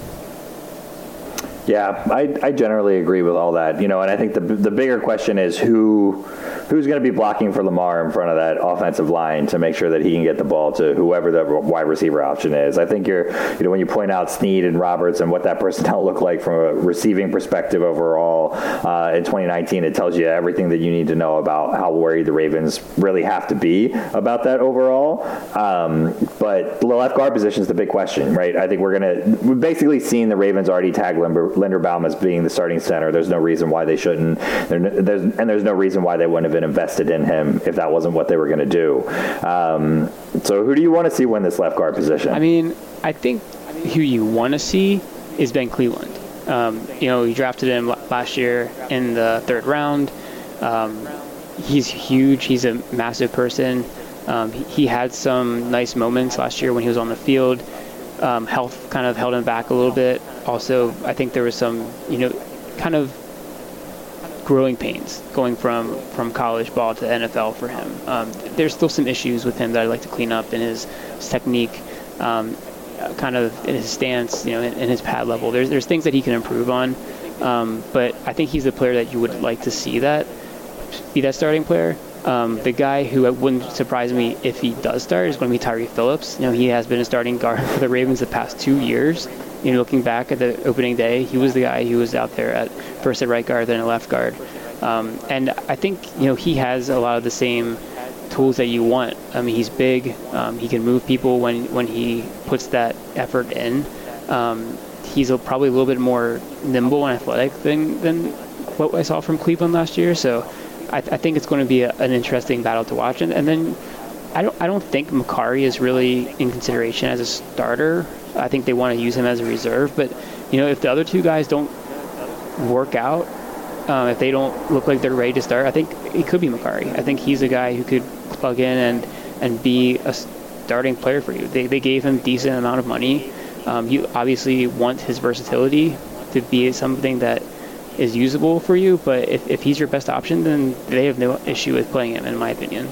Yeah, I, I generally agree with all that, you know, and I think the the bigger question is who who's going to be blocking for Lamar in front of that offensive line to make sure that he can get the ball to whoever the wide receiver option is. I think you're, you know, when you point out Snead and Roberts and what that personnel looked like from a receiving perspective overall uh, in twenty nineteen, it tells you everything that you need to know about how worried the Ravens really have to be about that overall. Um, but the left guard position is the big question, right? I think we're going to, we've basically seen the Ravens already tag Limber, Linderbaum as being the starting center. There's no reason why they shouldn't. There's, and there's no reason why they wouldn't have been invested in him if that wasn't what they were going to do. Um, so who do you want to see win this left guard position? I mean, I think who you want to see is Ben Cleveland. Um, you know, you drafted him last year in the third round. Um, he's huge. He's a massive person. Um, he, he had some nice moments last year when he was on the field. Um, health kind of held him back a little bit. Also, I think there was some, you know, kind of growing pains going from, from college ball to the N F L for him. Um, there's still some issues with him that I'd like to clean up in his, his technique, um, kind of in his stance, you know, in, in his pad level. There's there's things that he can improve on, um, but I think he's the player that you would like to see that be that starting player. Um, the guy who wouldn't surprise me if he does start is going to be Tyree Phillips. You know, he has been a starting guard for the Ravens the past two years. You know, looking back at the opening day, he was the guy who was out there at first at right guard, then at left guard. Um, and I think, you know, he has a lot of the same tools that you want. I mean, he's big. Um, he can move people when, when he puts that effort in. Um, he's a, probably a little bit more nimble and athletic than, than what I saw from Cleveland last year. So I, I think it's going to be a, an interesting battle to watch. And, and then I don't I don't think Macari is really in consideration as a starter. I think they want to use him as a reserve. But, you know, if the other two guys don't work out, um, if they don't look like they're ready to start, I think it could be Macari. I think he's a guy who could plug in and, and be a starting player for you. They, they gave him a decent amount of money. Um, you obviously want his versatility to be something that is usable for you, but if, if he's your best option, then they have no issue with playing him, in my opinion.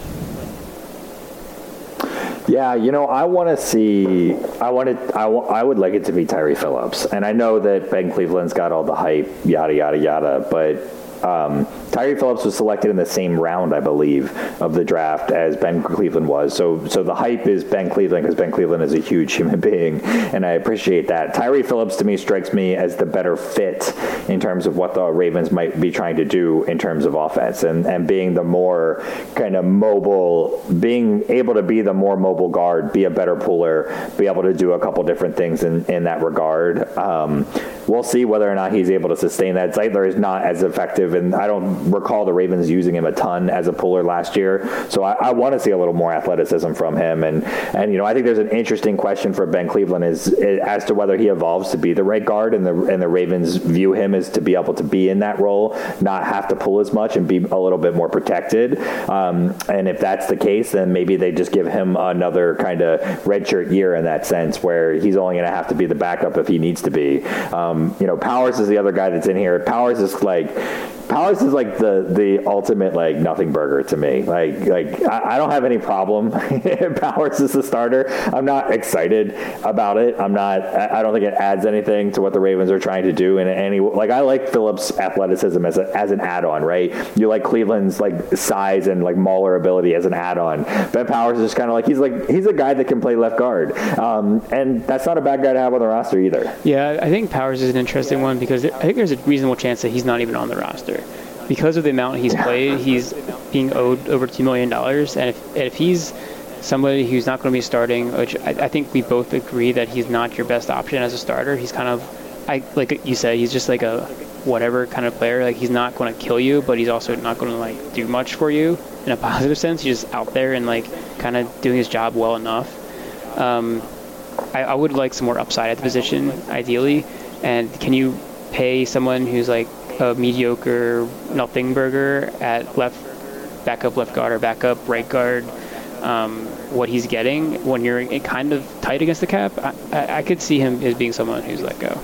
Yeah, you know, I want to see, I want it, I, w- I would like it to be Tyree Phillips. And I know that Ben Cleveland's got all the hype, yada, yada, yada, but Um, Tyree Phillips was selected in the same round, I believe, of the draft as Ben Cleveland was. So so the hype is Ben Cleveland because Ben Cleveland is a huge human being, and I appreciate that. Tyree Phillips, to me, strikes me as the better fit in terms of what the Ravens might be trying to do in terms of offense, and, and being the more kind of mobile, being able to be the more mobile guard, be a better puller, be able to do a couple different things in, in that regard. Um, we'll see whether or not he's able to sustain that. Zeitler is not as effective, and I don't recall the Ravens using him a ton as a puller last year. So I, I want to see a little more athleticism from him. And, and, you know, I think there's an interesting question for Ben Cleveland is, is as to whether he evolves to be the right guard, and the and the Ravens view him as to be able to be in that role, not have to pull as much and be a little bit more protected. Um, and if that's the case, then maybe they just give him another kind of redshirt year in that sense, where he's only going to have to be the backup if he needs to be. Um, you know, Powers is the other guy that's in here. Powers is like, Powers is like the, the ultimate like nothing burger to me. Like like I, I don't have any problem if Powers is the starter. I'm not excited about it. I'm not. I don't think it adds anything to what the Ravens are trying to do in any. Like I like Phillips' athleticism as a, as an add-on, right? You like Cleveland's like size and like mauler ability as an add-on. Ben Powers is just kind of like he's like he's a guy that can play left guard, um, and that's not a bad guy to have on the roster either. Yeah, I think Powers is an interesting one because I think there's a reasonable chance that he's not even on the roster. Because of the amount he's played, he's being owed over two million dollars. And if, and if he's somebody who's not going to be starting, which I, I think we both agree that he's not your best option as a starter, he's kind of, I like you said, he's just like a whatever kind of player. Like he's not going to kill you, but he's also not going to like do much for you in a positive sense. He's just out there and like kind of doing his job well enough. Um, I, I would like some more upside at the position, ideally. And can you pay someone who's like a mediocre nothing burger at left, backup left guard or backup right guard, um, what he's getting when you're kind of tight against the cap? I, I, I could see him as being someone who's let go.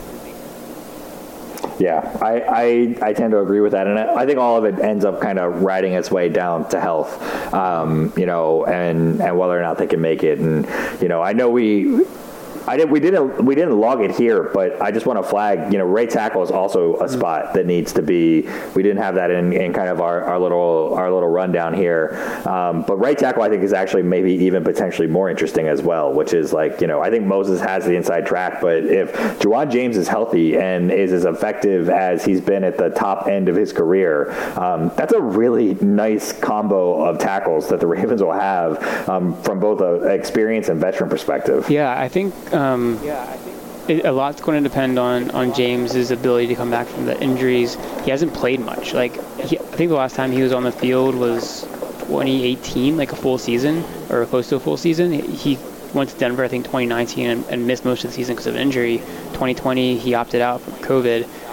Yeah, I, I, I tend to agree with that, and I, I think all of it ends up kind of riding its way down to health, um, you know, and, and whether or not they can make it. And you know, I know we. I did. We didn't. We didn't log it here, but I just want to flag. You know, right tackle is also a spot that needs to be. We didn't have that in, in kind of our, our little our little rundown here. Um, but right tackle, I think, is actually maybe even potentially more interesting as well. Which is like, you know, I think Moses has the inside track, but if Juwan James is healthy and is as effective as he's been at the top end of his career, um, that's a really nice combo of tackles that the Ravens will have um, from both a experience and veteran perspective. Yeah, I think. Um, yeah, I think it, a lot's going to depend on, on James's ability to come back from the injuries. He hasn't played much. Like he, I think the last time he was on the field was twenty eighteen, like a full season or close to a full season. He went to Denver, I think, twenty nineteen and, and missed most of the season because of injury. twenty twenty, he opted out from COVID.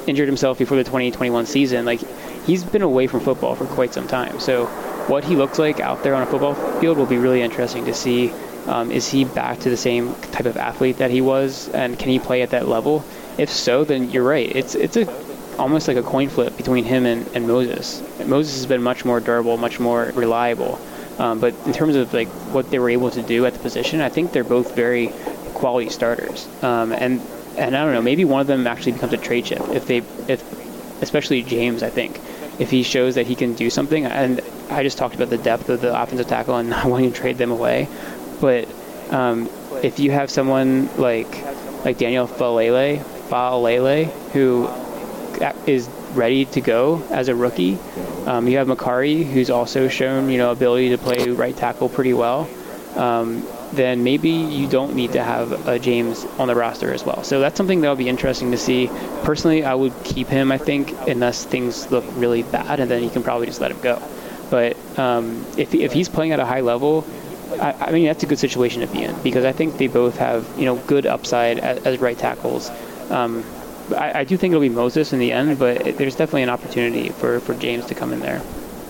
injured himself before the twenty twenty-one season. Like, he's been away from football for quite some time. So what he looks like out there on a football field will be really interesting to see. Um, is he back to the same type of athlete that he was, and can he play at that level? If so, then you're right. It's it's a almost like a coin flip between him and, and Moses. Moses has been much more durable, much more reliable. Um, but in terms of like what they were able to do at the position, I think they're both very quality starters. Um, and and I don't know, maybe one of them actually becomes a trade chip if they if especially James. I think if he shows that he can do something, and I just talked about the depth of the offensive tackle and not wanting to trade them away. But um, if you have someone like like Daniel Faalele, Faalele, who is ready to go as a rookie, um, you have Makari, who's also shown you know ability to play right tackle pretty well. Um, then maybe you don't need to have a James on the roster as well. So that's something that'll be interesting to see. Personally, I would keep him, I think, unless things look really bad, and then you can probably just let him go. But um, if if he's playing at a high level, I, I mean, that's a good situation to be in, because I think they both have, you know, good upside as, as right tackles. Um, I, I do think it'll be Moses in the end, but it, there's definitely an opportunity for, for James to come in there.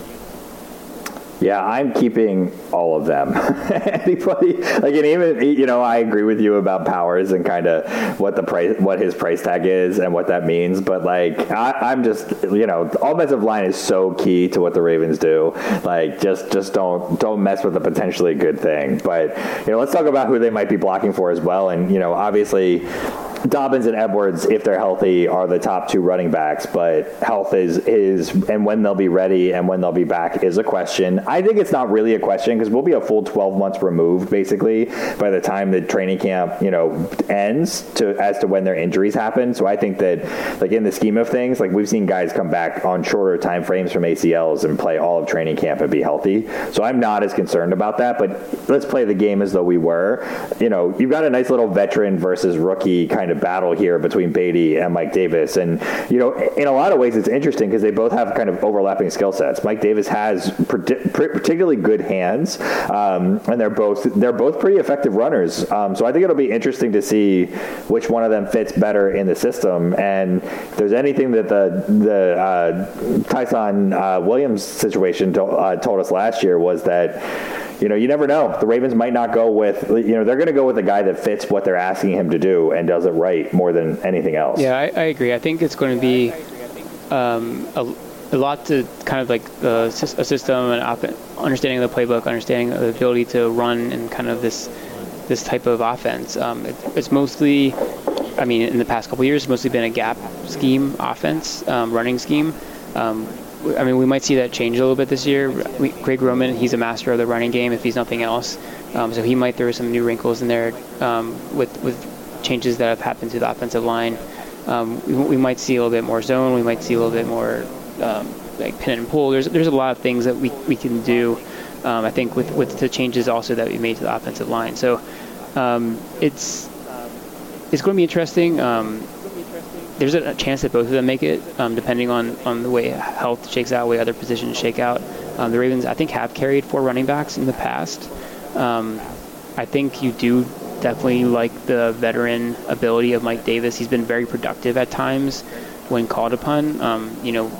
Yeah, I'm keeping all of them. Anybody, like, and even, you know, I agree with you about Powers and kind of what the price, what his price tag is and what that means. But like, I, I'm just, you know, the offensive line is so key to what the Ravens do. Like, just, just don't, don't mess with a potentially good thing. But, you know, let's talk about who they might be blocking for as well. And, you know, obviously, Dobbins and Edwards, if they're healthy, are the top two running backs, but health is, is and when they'll be ready and when they'll be back is a question. I think it's not really a question because we'll be a full twelve months removed, basically, by the time the training camp, you know, ends to as to when their injuries happen. So I think that, like, in the scheme of things, like, we've seen guys come back on shorter time frames from A C Ls and play all of training camp and be healthy. So I'm not as concerned about that, but let's play the game as though we were. You know, you've got a nice little veteran versus rookie kind of battle here between Beatty and Mike Davis. And, you know, in a lot of ways, it's interesting because they both have kind of overlapping skill sets. Mike Davis has particularly good hands, um, and they're both they're both pretty effective runners. Um, so I think it'll be interesting to see which one of them fits better in the system. And if there's anything that the the uh, Tyson uh, Williams situation to, uh, told us last year was that, you know, you never know. The Ravens might not go with, you know, they're going to go with a guy that fits what they're asking him to do and does it right more than anything else. Yeah, I, I agree. I think it's going to be um, a, a lot to kind of like uh, a system and op- understanding of the playbook, understanding the ability to run and kind of this this type of offense. Um, it, it's mostly, I mean, in the past couple of years, it's mostly been a gap scheme offense, um, running scheme. Um, I mean, we might see that change a little bit this year. We, Greg Roman, he's a master of the running game, if he's nothing else. Um, so he might throw some new wrinkles in there um, with with changes that have happened to the offensive line. Um, we, we might see a little bit more zone. We might see a little bit more um, like pin and pull. There's there's a lot of things that we, we can do, um, I think, with, with the changes also that we made to the offensive line. So um, it's it's going to be interesting. Um, There's a chance that both of them make it, um, depending on, on the way health shakes out, way other positions shake out. Um, the Ravens, I think, have carried four running backs in the past. Um, I think you do definitely like the veteran ability of Mike Davis. He's been very productive at times when called upon. Um, you know,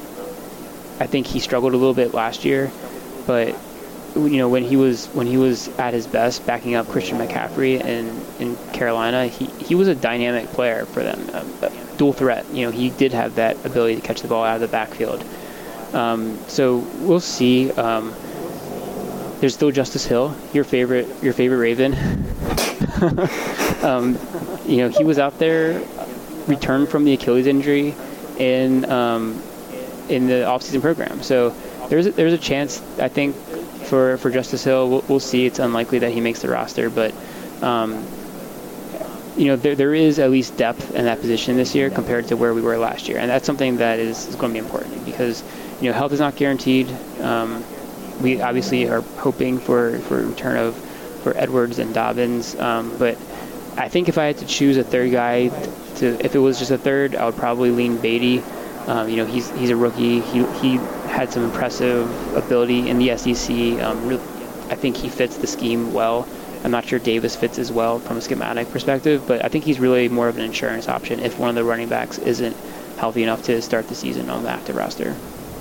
I think he struggled a little bit last year, but you know, when he was when he was at his best, backing up Christian McCaffrey in, in Carolina, he, he was a dynamic player for them, a, a dual threat. You know, he did have that ability to catch the ball out of the backfield. Um, so we'll see. Um, there's still Justice Hill, your favorite your favorite Raven. um, you know, he was out there, returned from the Achilles injury in um, in the offseason program. So there's a, there's a chance, I think, for, for Justice Hill. We'll, we'll see. It's unlikely that he makes the roster, but um, you know, there there is at least depth in that position this year compared to where we were last year, and that's something that is, is going to be important because, you know, health is not guaranteed. Um, we obviously are hoping for for a return of for Edwards and Dobbins, um, but I think if I had to choose a third guy, to if it was just a third, I would probably lean Beatty. Um, you know, he's he's a rookie. He he had some impressive ability in the S E C. Um, really, I think he fits the scheme well. I'm not sure Davis fits as well from a schematic perspective, but I think he's really more of an insurance option if one of the running backs isn't healthy enough to start the season on the active roster.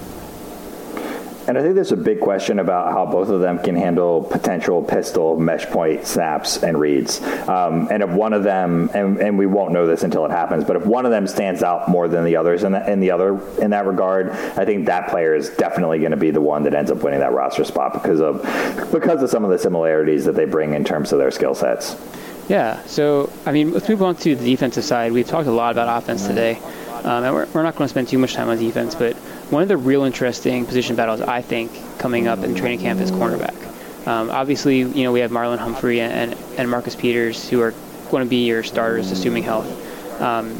And I think there's a big question about how both of them can handle potential pistol, mesh point snaps and reads. Um, and if one of them, and, and we won't know this until it happens, but if one of them stands out more than the others in, the, in the other in that regard, I think that player is definitely going to be the one that ends up winning that roster spot because of because of some of the similarities that they bring in terms of their skill sets. Yeah. So I mean, let's move on to the defensive side. We've talked a lot about offense today, um, and we're, we're not going to spend too much time on defense, but one of the real interesting position battles, I think, coming up in training camp is cornerback. Um, obviously, you know, we have Marlon Humphrey and, and Marcus Peters, who are going to be your starters, assuming health. Um,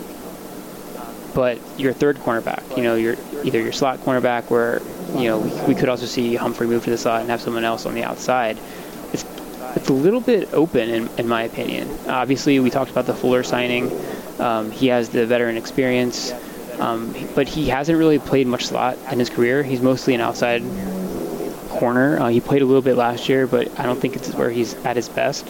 but your third cornerback, you know, your either your slot cornerback, where, you know, we, we could also see Humphrey move to the slot and have someone else on the outside. It's it's a little bit open, in, in my opinion. Obviously, we talked about the Fuller signing. Um, he has the veteran experience. Um, but he hasn't really played much slot in his career. He's mostly an outside corner. Uh, he played a little bit last year, but I don't think it's where he's at his best.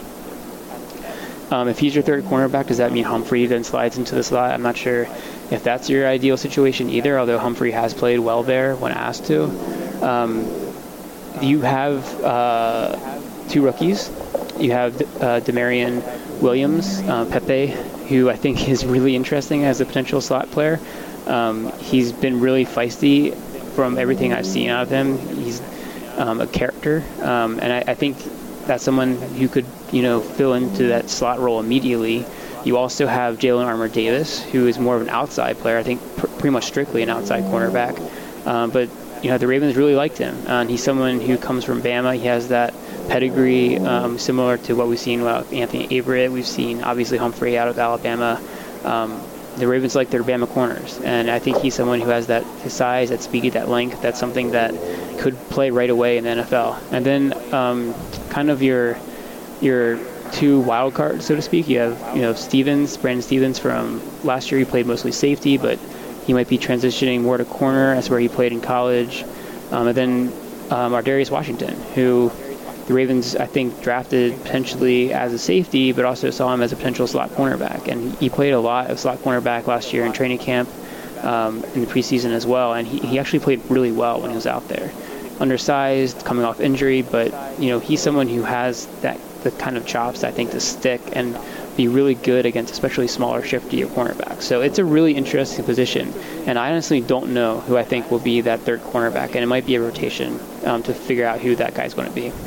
Um, if he's your third cornerback, does that mean Humphrey then slides into the slot? I'm not sure if that's your ideal situation either, although Humphrey has played well there when asked to. Um, you have uh, two rookies. You have uh, Demarion Williams, uh, Pepe, who I think is really interesting as a potential slot player. Um, he's been really feisty from everything I've seen out of him. He's um, a character, um, and I, I think that's someone who could, you know, fill into that slot role immediately. You also have Jalen Armour-Davis, who is more of an outside player, I think pr- pretty much strictly an outside cornerback. Um, but, you know, the Ravens really liked him. Uh, and he's someone who comes from Bama. He has that pedigree um, similar to what we've seen with Anthony Averett. We've seen, obviously, Humphrey out of Alabama. Um, the Ravens like their Bama corners, and I think he's someone who has that size, that speed, that length. That's something that could play right away in the N F L. And then um, kind of your your two wild cards, so to speak. You have, you know, Stevens, Brandon Stevens from last year. He played mostly safety, but he might be transitioning more to corner. That's where he played in college. Um, and then um, Ardarius Washington, who the Ravens, I think, drafted potentially as a safety, but also saw him as a potential slot cornerback. And he played a lot of slot cornerback last year in training camp, um, in the preseason as well. And he, he actually played really well when he was out there. Undersized, coming off injury, but, you know, he's someone who has that the kind of chops, I think, to stick and be really good against especially smaller, shiftier cornerbacks. So it's a really interesting position. And I honestly don't know who I think will be that third cornerback. And it might be a rotation um, to figure out who that guy's going to be.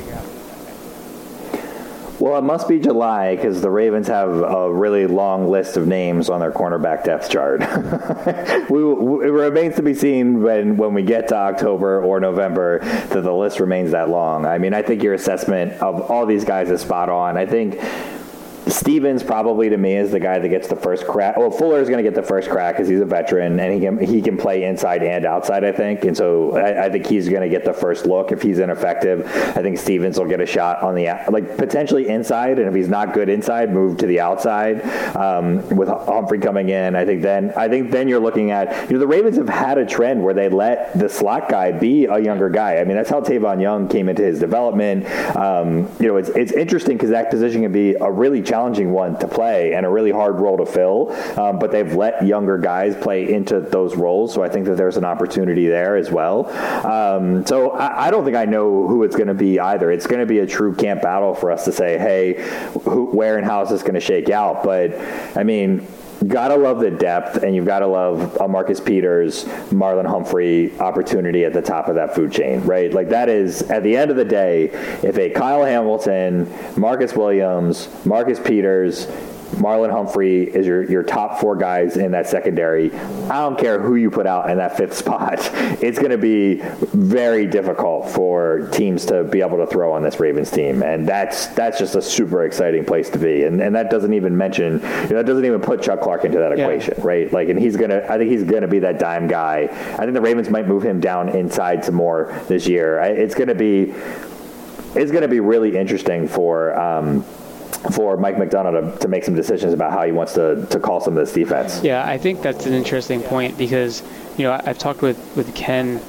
Well, it must be July because the Ravens have a really long list of names on their cornerback depth chart. we, we, it remains to be seen when, when we get to October or November that the list remains that long. I mean, I think your assessment of all these guys is spot on. I think Stevens probably to me is the guy that gets the first crack. Well, Fuller is going to get the first crack because he's a veteran and he can he can play inside and outside, I think. And so I, I think he's going to get the first look. If he's ineffective, I think Stevens will get a shot on the, like, potentially inside. And if he's not good inside, move to the outside. Um, with Humphrey coming in, I think then I think then you're looking at, you know, the Ravens have had a trend where they let the slot guy be a younger guy. I mean, that's how Tavon Young came into his development. Um, you know, it's it's interesting because that position can be a really challenging one to play and a really hard role to fill, um, but they've let younger guys play into those roles, so I think that there's an opportunity there as well. Um, so I, I don't think I know who it's going to be either. It's going to be a true camp battle for us to say, hey, who, where and how is this going to shake out? But, I mean, gotta love the depth, and you've got to love a Marcus Peters, Marlon Humphrey opportunity at the top of that food chain, right? Like, that is, at the end of the day, if a Kyle Hamilton, Marcus Williams, Marcus Peters, Marlon Humphrey is your, your top four guys in that secondary, I don't care who you put out in that fifth spot. It's going to be very difficult for teams to be able to throw on this Ravens team. And that's that's just a super exciting place to be. And and that doesn't even mention, you know, that doesn't even put Chuck Clark into that equation, yeah. right? Like, and he's going to, I think he's going to be that dime guy. I think the Ravens might move him down inside some more this year. It's going to be, it's going to be really interesting for, um, for Mike McDonough to, to make some decisions about how he wants to, to call some of this defense. Yeah, I think that's an interesting point because, you know, I've talked with, with Ken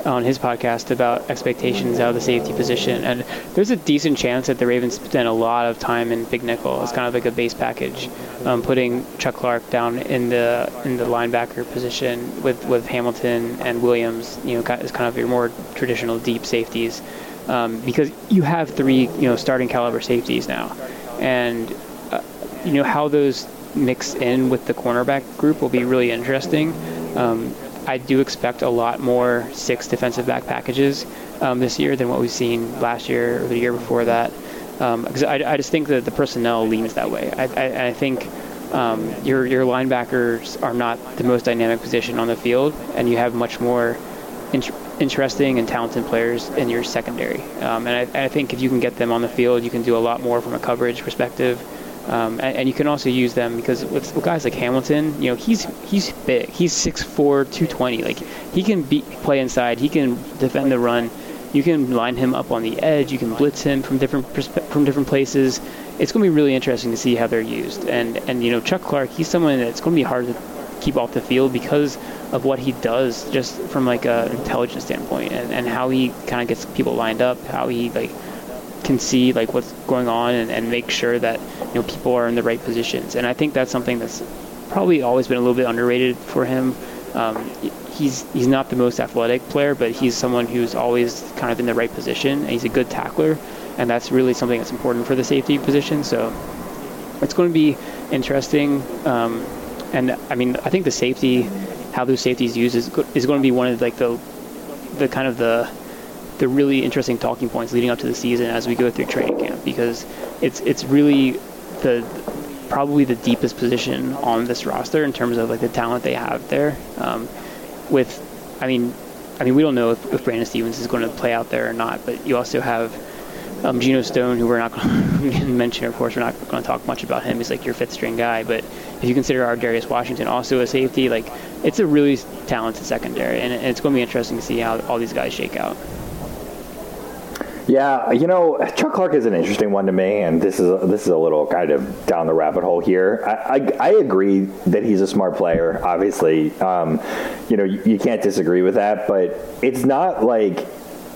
on his podcast about expectations out of the safety position, and there's a decent chance that the Ravens spend a lot of time in big nickel. It's kind of like a base package, um, putting Chuck Clark down in the in the linebacker position with, with Hamilton and Williams. You know, is kind of your more traditional deep safeties, um, because you have three you know starting caliber safeties now, and uh, you know how those mix in with the cornerback group will be really interesting. Um, I do expect a lot more six defensive back packages um, this year than what we've seen last year or the year before that. Um, because I, I just think that the personnel leans that way. I, I, I think um, your your linebackers are not the most dynamic position on the field, and you have much more int- interesting and talented players in your secondary. Um, and I, I think if you can get them on the field, you can do a lot more from a coverage perspective. Um, and, and you can also use them because with, with guys like Hamilton, you know, he's he's big. He's six four, two twenty. Like, he can be, play inside. He can defend the run. You can line him up on the edge. You can blitz him from different perspe- from different places. It's going to be really interesting to see how they're used. And, and you know, Chuck Clark, he's someone that's going to be hard to keep off the field because of what he does just from, like, an intelligence standpoint and, and how he kind of gets people lined up, how he, like, can see like what's going on and, and make sure that you know people are in the right positions. And I think that's something that's probably always been a little bit underrated for him. Um, he's he's not the most athletic player, but he's someone who's always kind of in the right position, and he's a good tackler, and that's really something that's important for the safety position. So it's going to be interesting. Um, and I mean, I think the safety, how those safeties used is is going to be one of like the the kind of the the really interesting talking points leading up to the season as we go through training camp, because it's it's really the probably the deepest position on this roster in terms of like the talent they have there. Um, with, I mean, I mean we don't know if, if Brandon Stephens is going to play out there or not, but you also have um, Geno Stone, who we're not going to mention. Of course, we're not going to talk much about him. He's like your fifth string guy, but if you consider our Darius Washington also a safety, like it's a really talented secondary, and it's going to be interesting to see how all these guys shake out. Yeah, you know, Chuck Clark is an interesting one to me, and this is a, this is a little kind of down the rabbit hole here. I, I, I agree that he's a smart player, obviously. Um, you know, you, you can't disagree with that, but it's not like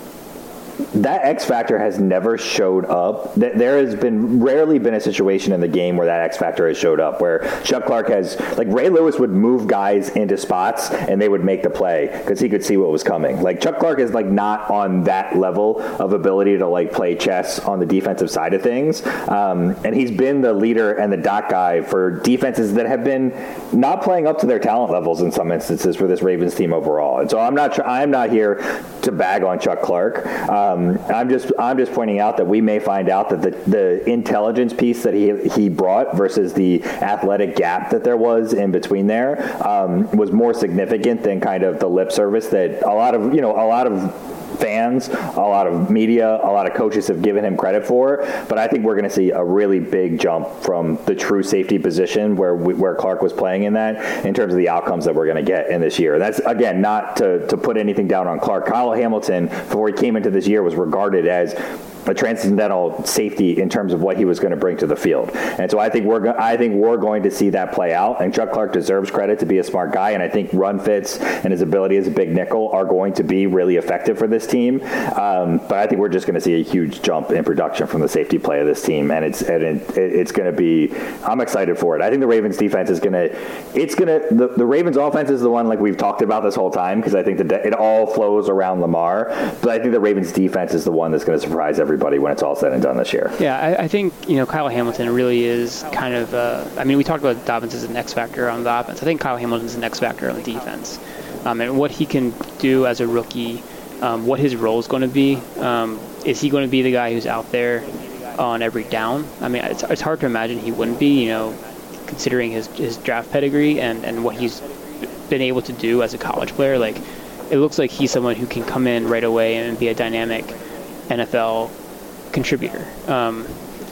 that X factor has never showed up. There has been rarely been a situation in the game where that X factor has showed up, where Chuck Clark has, like, Ray Lewis would move guys into spots and they would make the play because he could see what was coming. Like, Chuck Clark is like not on that level of ability to like play chess on the defensive side of things. Um, and he's been the leader and the dot guy for defenses that have been not playing up to their talent levels in some instances for this Ravens team overall. And so I'm not I'm not here to bag on Chuck Clark. Um, I'm just I'm just pointing out that we may find out that the, the intelligence piece that he he brought versus the athletic gap that there was in between there um, was more significant than kind of the lip service that a lot of you know a lot of fans, a lot of media, a lot of coaches have given him credit for. But I think we're going to see a really big jump from the true safety position where we, where Clark was playing in that, in terms of the outcomes that we're going to get in this year. That's, again, not to, to put anything down on Clark. Kyle Hamilton, before he came into this year, was regarded as a transcendental safety in terms of what he was going to bring to the field. And so I think we're go- I think we're going to see that play out. And Chuck Clark deserves credit to be a smart guy. And I think run fits and his ability as a big nickel are going to be really effective for this team. Um, but I think we're just going to see a huge jump in production from the safety play of this team. And it's and it, it's going to be, I'm excited for it. I think the Ravens defense is going to, it's going to, the, the Ravens offense is the one like we've talked about this whole time, because I think that it all flows around Lamar. But I think the Ravens defense is the one that's going to surprise everybody when it's all said and done this year. Yeah, I, I think, you know, Kyle Hamilton really is kind of, uh, I mean, we talked about Dobbins as an X factor on the offense. I think Kyle Hamilton's an X factor on the defense. Um, and what he can do as a rookie, um, what his role is going to be. Um, is he going to be the guy who's out there on every down? I mean, it's, it's hard to imagine he wouldn't be, you know, considering his, his draft pedigree and, and what he's been able to do as a college player. Like, it looks like he's someone who can come in right away and be a dynamic N F L contributor. Um,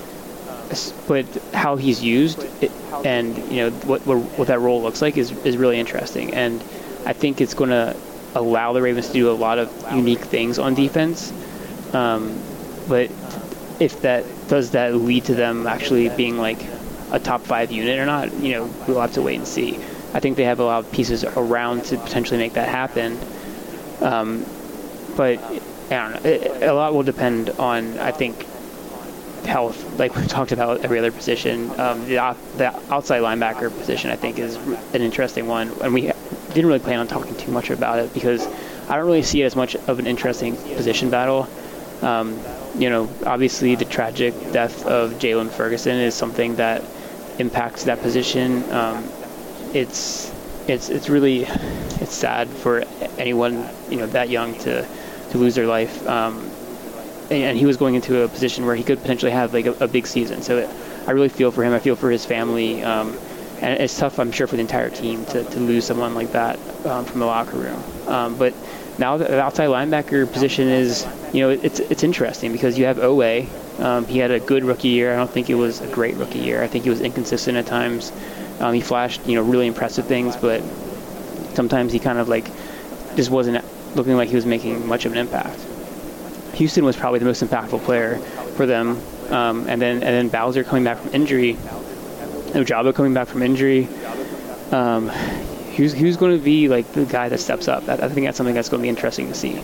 but how he's used it, and you know what, what what that role looks like is is really interesting, and I think it's going to allow the Ravens to do a lot of unique things on defense. Um, but if that does that lead to them actually being like a top five unit or not, you know, we'll have to wait and see. I think they have a lot of pieces around to potentially make that happen. Um, but I don't know. It, a lot will depend on, I think, health, like we talked about every other position. Um, the, the outside linebacker position, I think, is an interesting one, and we didn't really plan on talking too much about it because I don't really see it as much of an interesting position battle. Um, you know, obviously the tragic death of Jalen Ferguson is something that impacts that position. Um, it's it's it's really it's sad for anyone, you know, that young to to lose their life. Um, and, and he was going into a position where he could potentially have like a, a big season. So it, I really feel for him. I feel for his family. Um, and it's tough, I'm sure, for the entire team to, to lose someone like that um, from the locker room. Um, but now the outside linebacker position is, you know, it's it's interesting because you have Oweh. Um, he had a good rookie year. I don't think it was a great rookie year. I think he was inconsistent at times. Um, he flashed, you know, really impressive things, but sometimes he kind of like just wasn't looking like he was making much of an impact. Houston was probably the most impactful player for them, um, and then and then Bowser coming back from injury, Ojabo coming back from injury. Um, who's who's going to be like the guy that steps up? I, I think that's something that's going to be interesting to see.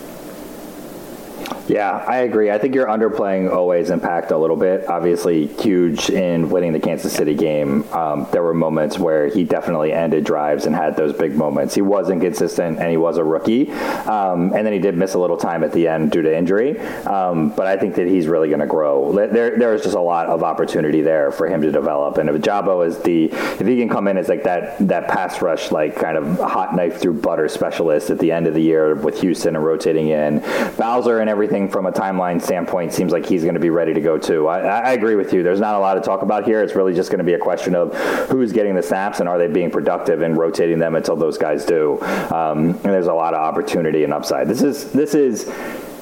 Yeah, I agree. I think you're underplaying Oweh's impact a little bit. Obviously, huge in winning the Kansas City game. Um, there were moments where he definitely ended drives and had those big moments. He was inconsistent, and he was a rookie. Um, and then he did miss a little time at the end due to injury. Um, but I think that he's really going to grow. There, there is just a lot of opportunity there for him to develop. And if Ojabo is the, if he can come in as like that that pass rush, like kind of hot knife through butter specialist at the end of the year with Houston and rotating in, Bowser and everything from a timeline standpoint seems like he's going to be ready to go too. I, I agree with you. There's not a lot to talk about here. It's really just going to be a question of who's getting the snaps and are they being productive and rotating them until those guys do. Um, and there's a lot of opportunity and upside. This is this is.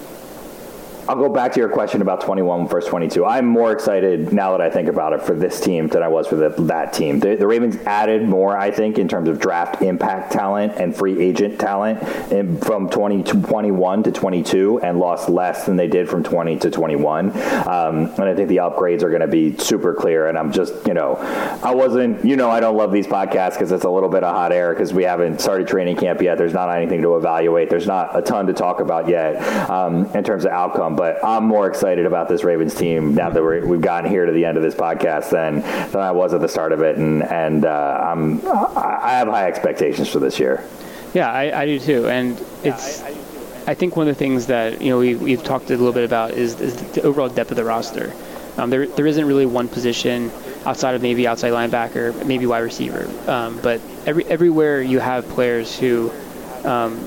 I'll go back to your question about twenty-one versus twenty-two. I'm more excited now that I think about it for this team than I was for the, that team. The, the Ravens added more, I think, in terms of draft impact talent and free agent talent in, from twenty to twenty-one to twenty-two and lost less than they did from twenty to twenty-one. Um, and I think the upgrades are going to be super clear. And I'm just, you know, I wasn't, you know, I don't love these podcasts because it's a little bit of hot air because we haven't started training camp yet. There's not anything to evaluate. There's not a ton to talk about yet um, in terms of outcome. But I'm more excited about this Ravens team now that we're, we've gotten here to the end of this podcast than, than I was at the start of it. And, and uh, I'm, I have high expectations for this year. Yeah, I, I do too. And it's, I think one of the things that, you know, we, we've talked a little bit about is, is the overall depth of the roster. Um, there, there isn't really one position outside of maybe outside linebacker, maybe wide receiver. Um, but every everywhere you have players who um,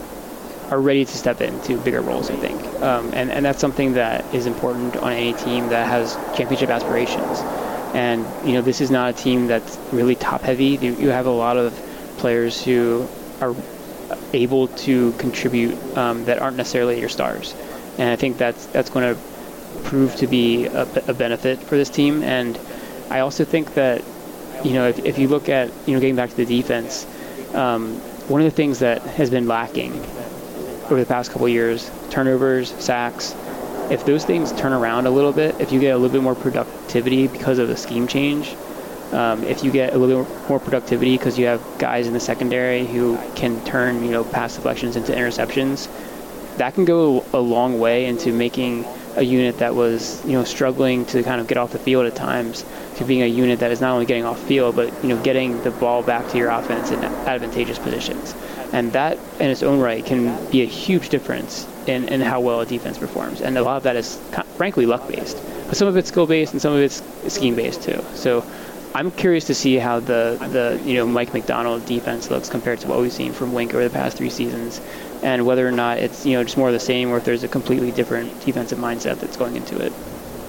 are ready to step into bigger roles, I think. Um, and, and that's something that is important on any team that has championship aspirations. And, you know, this is not a team that's really top-heavy. You, you have a lot of players who are able to contribute um, that aren't necessarily your stars. And I think that's that's going to prove to be a, a benefit for this team. And I also think that, you know, if, if you look at, you know, getting back to the defense, um, one of the things that has been lacking over the past couple of years, turnovers, sacks, if those things turn around a little bit, if you get a little bit more productivity because of the scheme change, um, if you get a little bit more productivity because you have guys in the secondary who can turn, you know, pass deflections into interceptions, that can go a long way into making a unit that was, you know, struggling to kind of get off the field at times to being a unit that is not only getting off field, but, you know, getting the ball back to your offense in advantageous positions. And that in its own right can be a huge difference in, in how well a defense performs. And a lot of that is, frankly, luck-based. But some of it's skill-based and some of it's scheme-based, too. So I'm curious to see how the, the you know, Mike Macdonald defense looks compared to what we've seen from Wink over the past three seasons, and whether or not it's, you know, just more of the same or if there's a completely different defensive mindset that's going into it.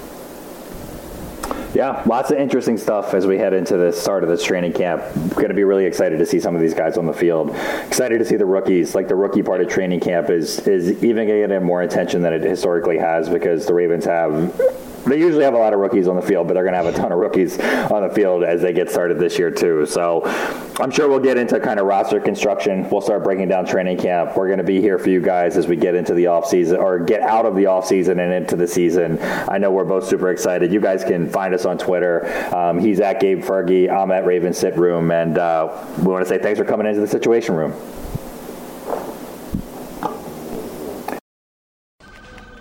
Yeah, lots of interesting stuff as we head into the start of this training camp. We're going to be really excited to see some of these guys on the field. Excited to see the rookies. Like the rookie part of training camp is is even going to get more attention than it historically has because the Ravens have They usually have a lot of rookies on the field, but they're going to have a ton of rookies on the field as they get started this year too. So I'm sure we'll get into kind of roster construction. We'll start breaking down training camp. We're going to be here for you guys as we get into the off season or get out of the off season and into the season. I know we're both super excited. You guys can find us on Twitter. Um, he's at Gabe Fergie. I'm at Raven Sit Room. And uh, we want to say thanks for coming into the Situation Room.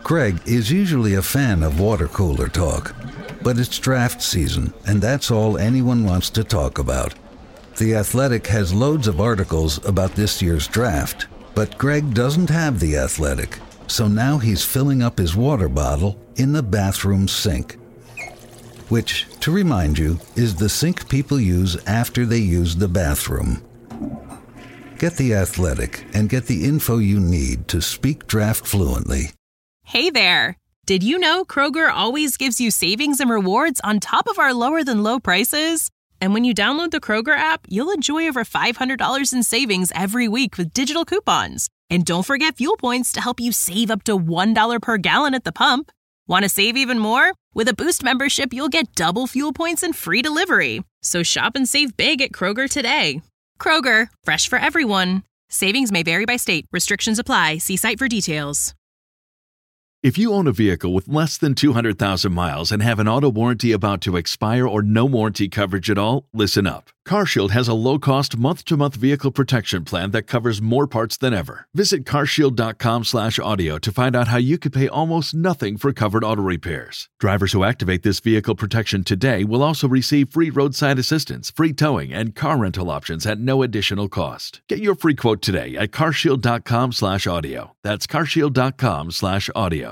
Greg is usually a fan of water cooler talk, but it's draft season, and that's all anyone wants to talk about. The Athletic has loads of articles about this year's draft, but Greg doesn't have The Athletic, so now he's filling up his water bottle in the bathroom sink. Which, to remind you, is the sink people use after they use the bathroom. Get The Athletic and get the info you need to speak draft fluently. Hey there! Did you know Kroger always gives you savings and rewards on top of our lower-than-low prices? And when you download the Kroger app, you'll enjoy over five hundred dollars in savings every week with digital coupons. And don't forget fuel points to help you save up to one dollar per gallon at the pump. Want to save even more? With a Boost membership, you'll get double fuel points and free delivery. So shop and save big at Kroger today. Kroger, fresh for everyone. Savings may vary by state. Restrictions apply. See site for details. If you own a vehicle with less than two hundred thousand miles and have an auto warranty about to expire or no warranty coverage at all, listen up. CarShield has a low-cost month-to-month vehicle protection plan that covers more parts than ever. Visit carshield.com slash audio to find out how you could pay almost nothing for covered auto repairs. Drivers who activate this vehicle protection today will also receive free roadside assistance, free towing, and car rental options at no additional cost. Get your free quote today at carshield.com slash audio. That's carshield.com slash audio.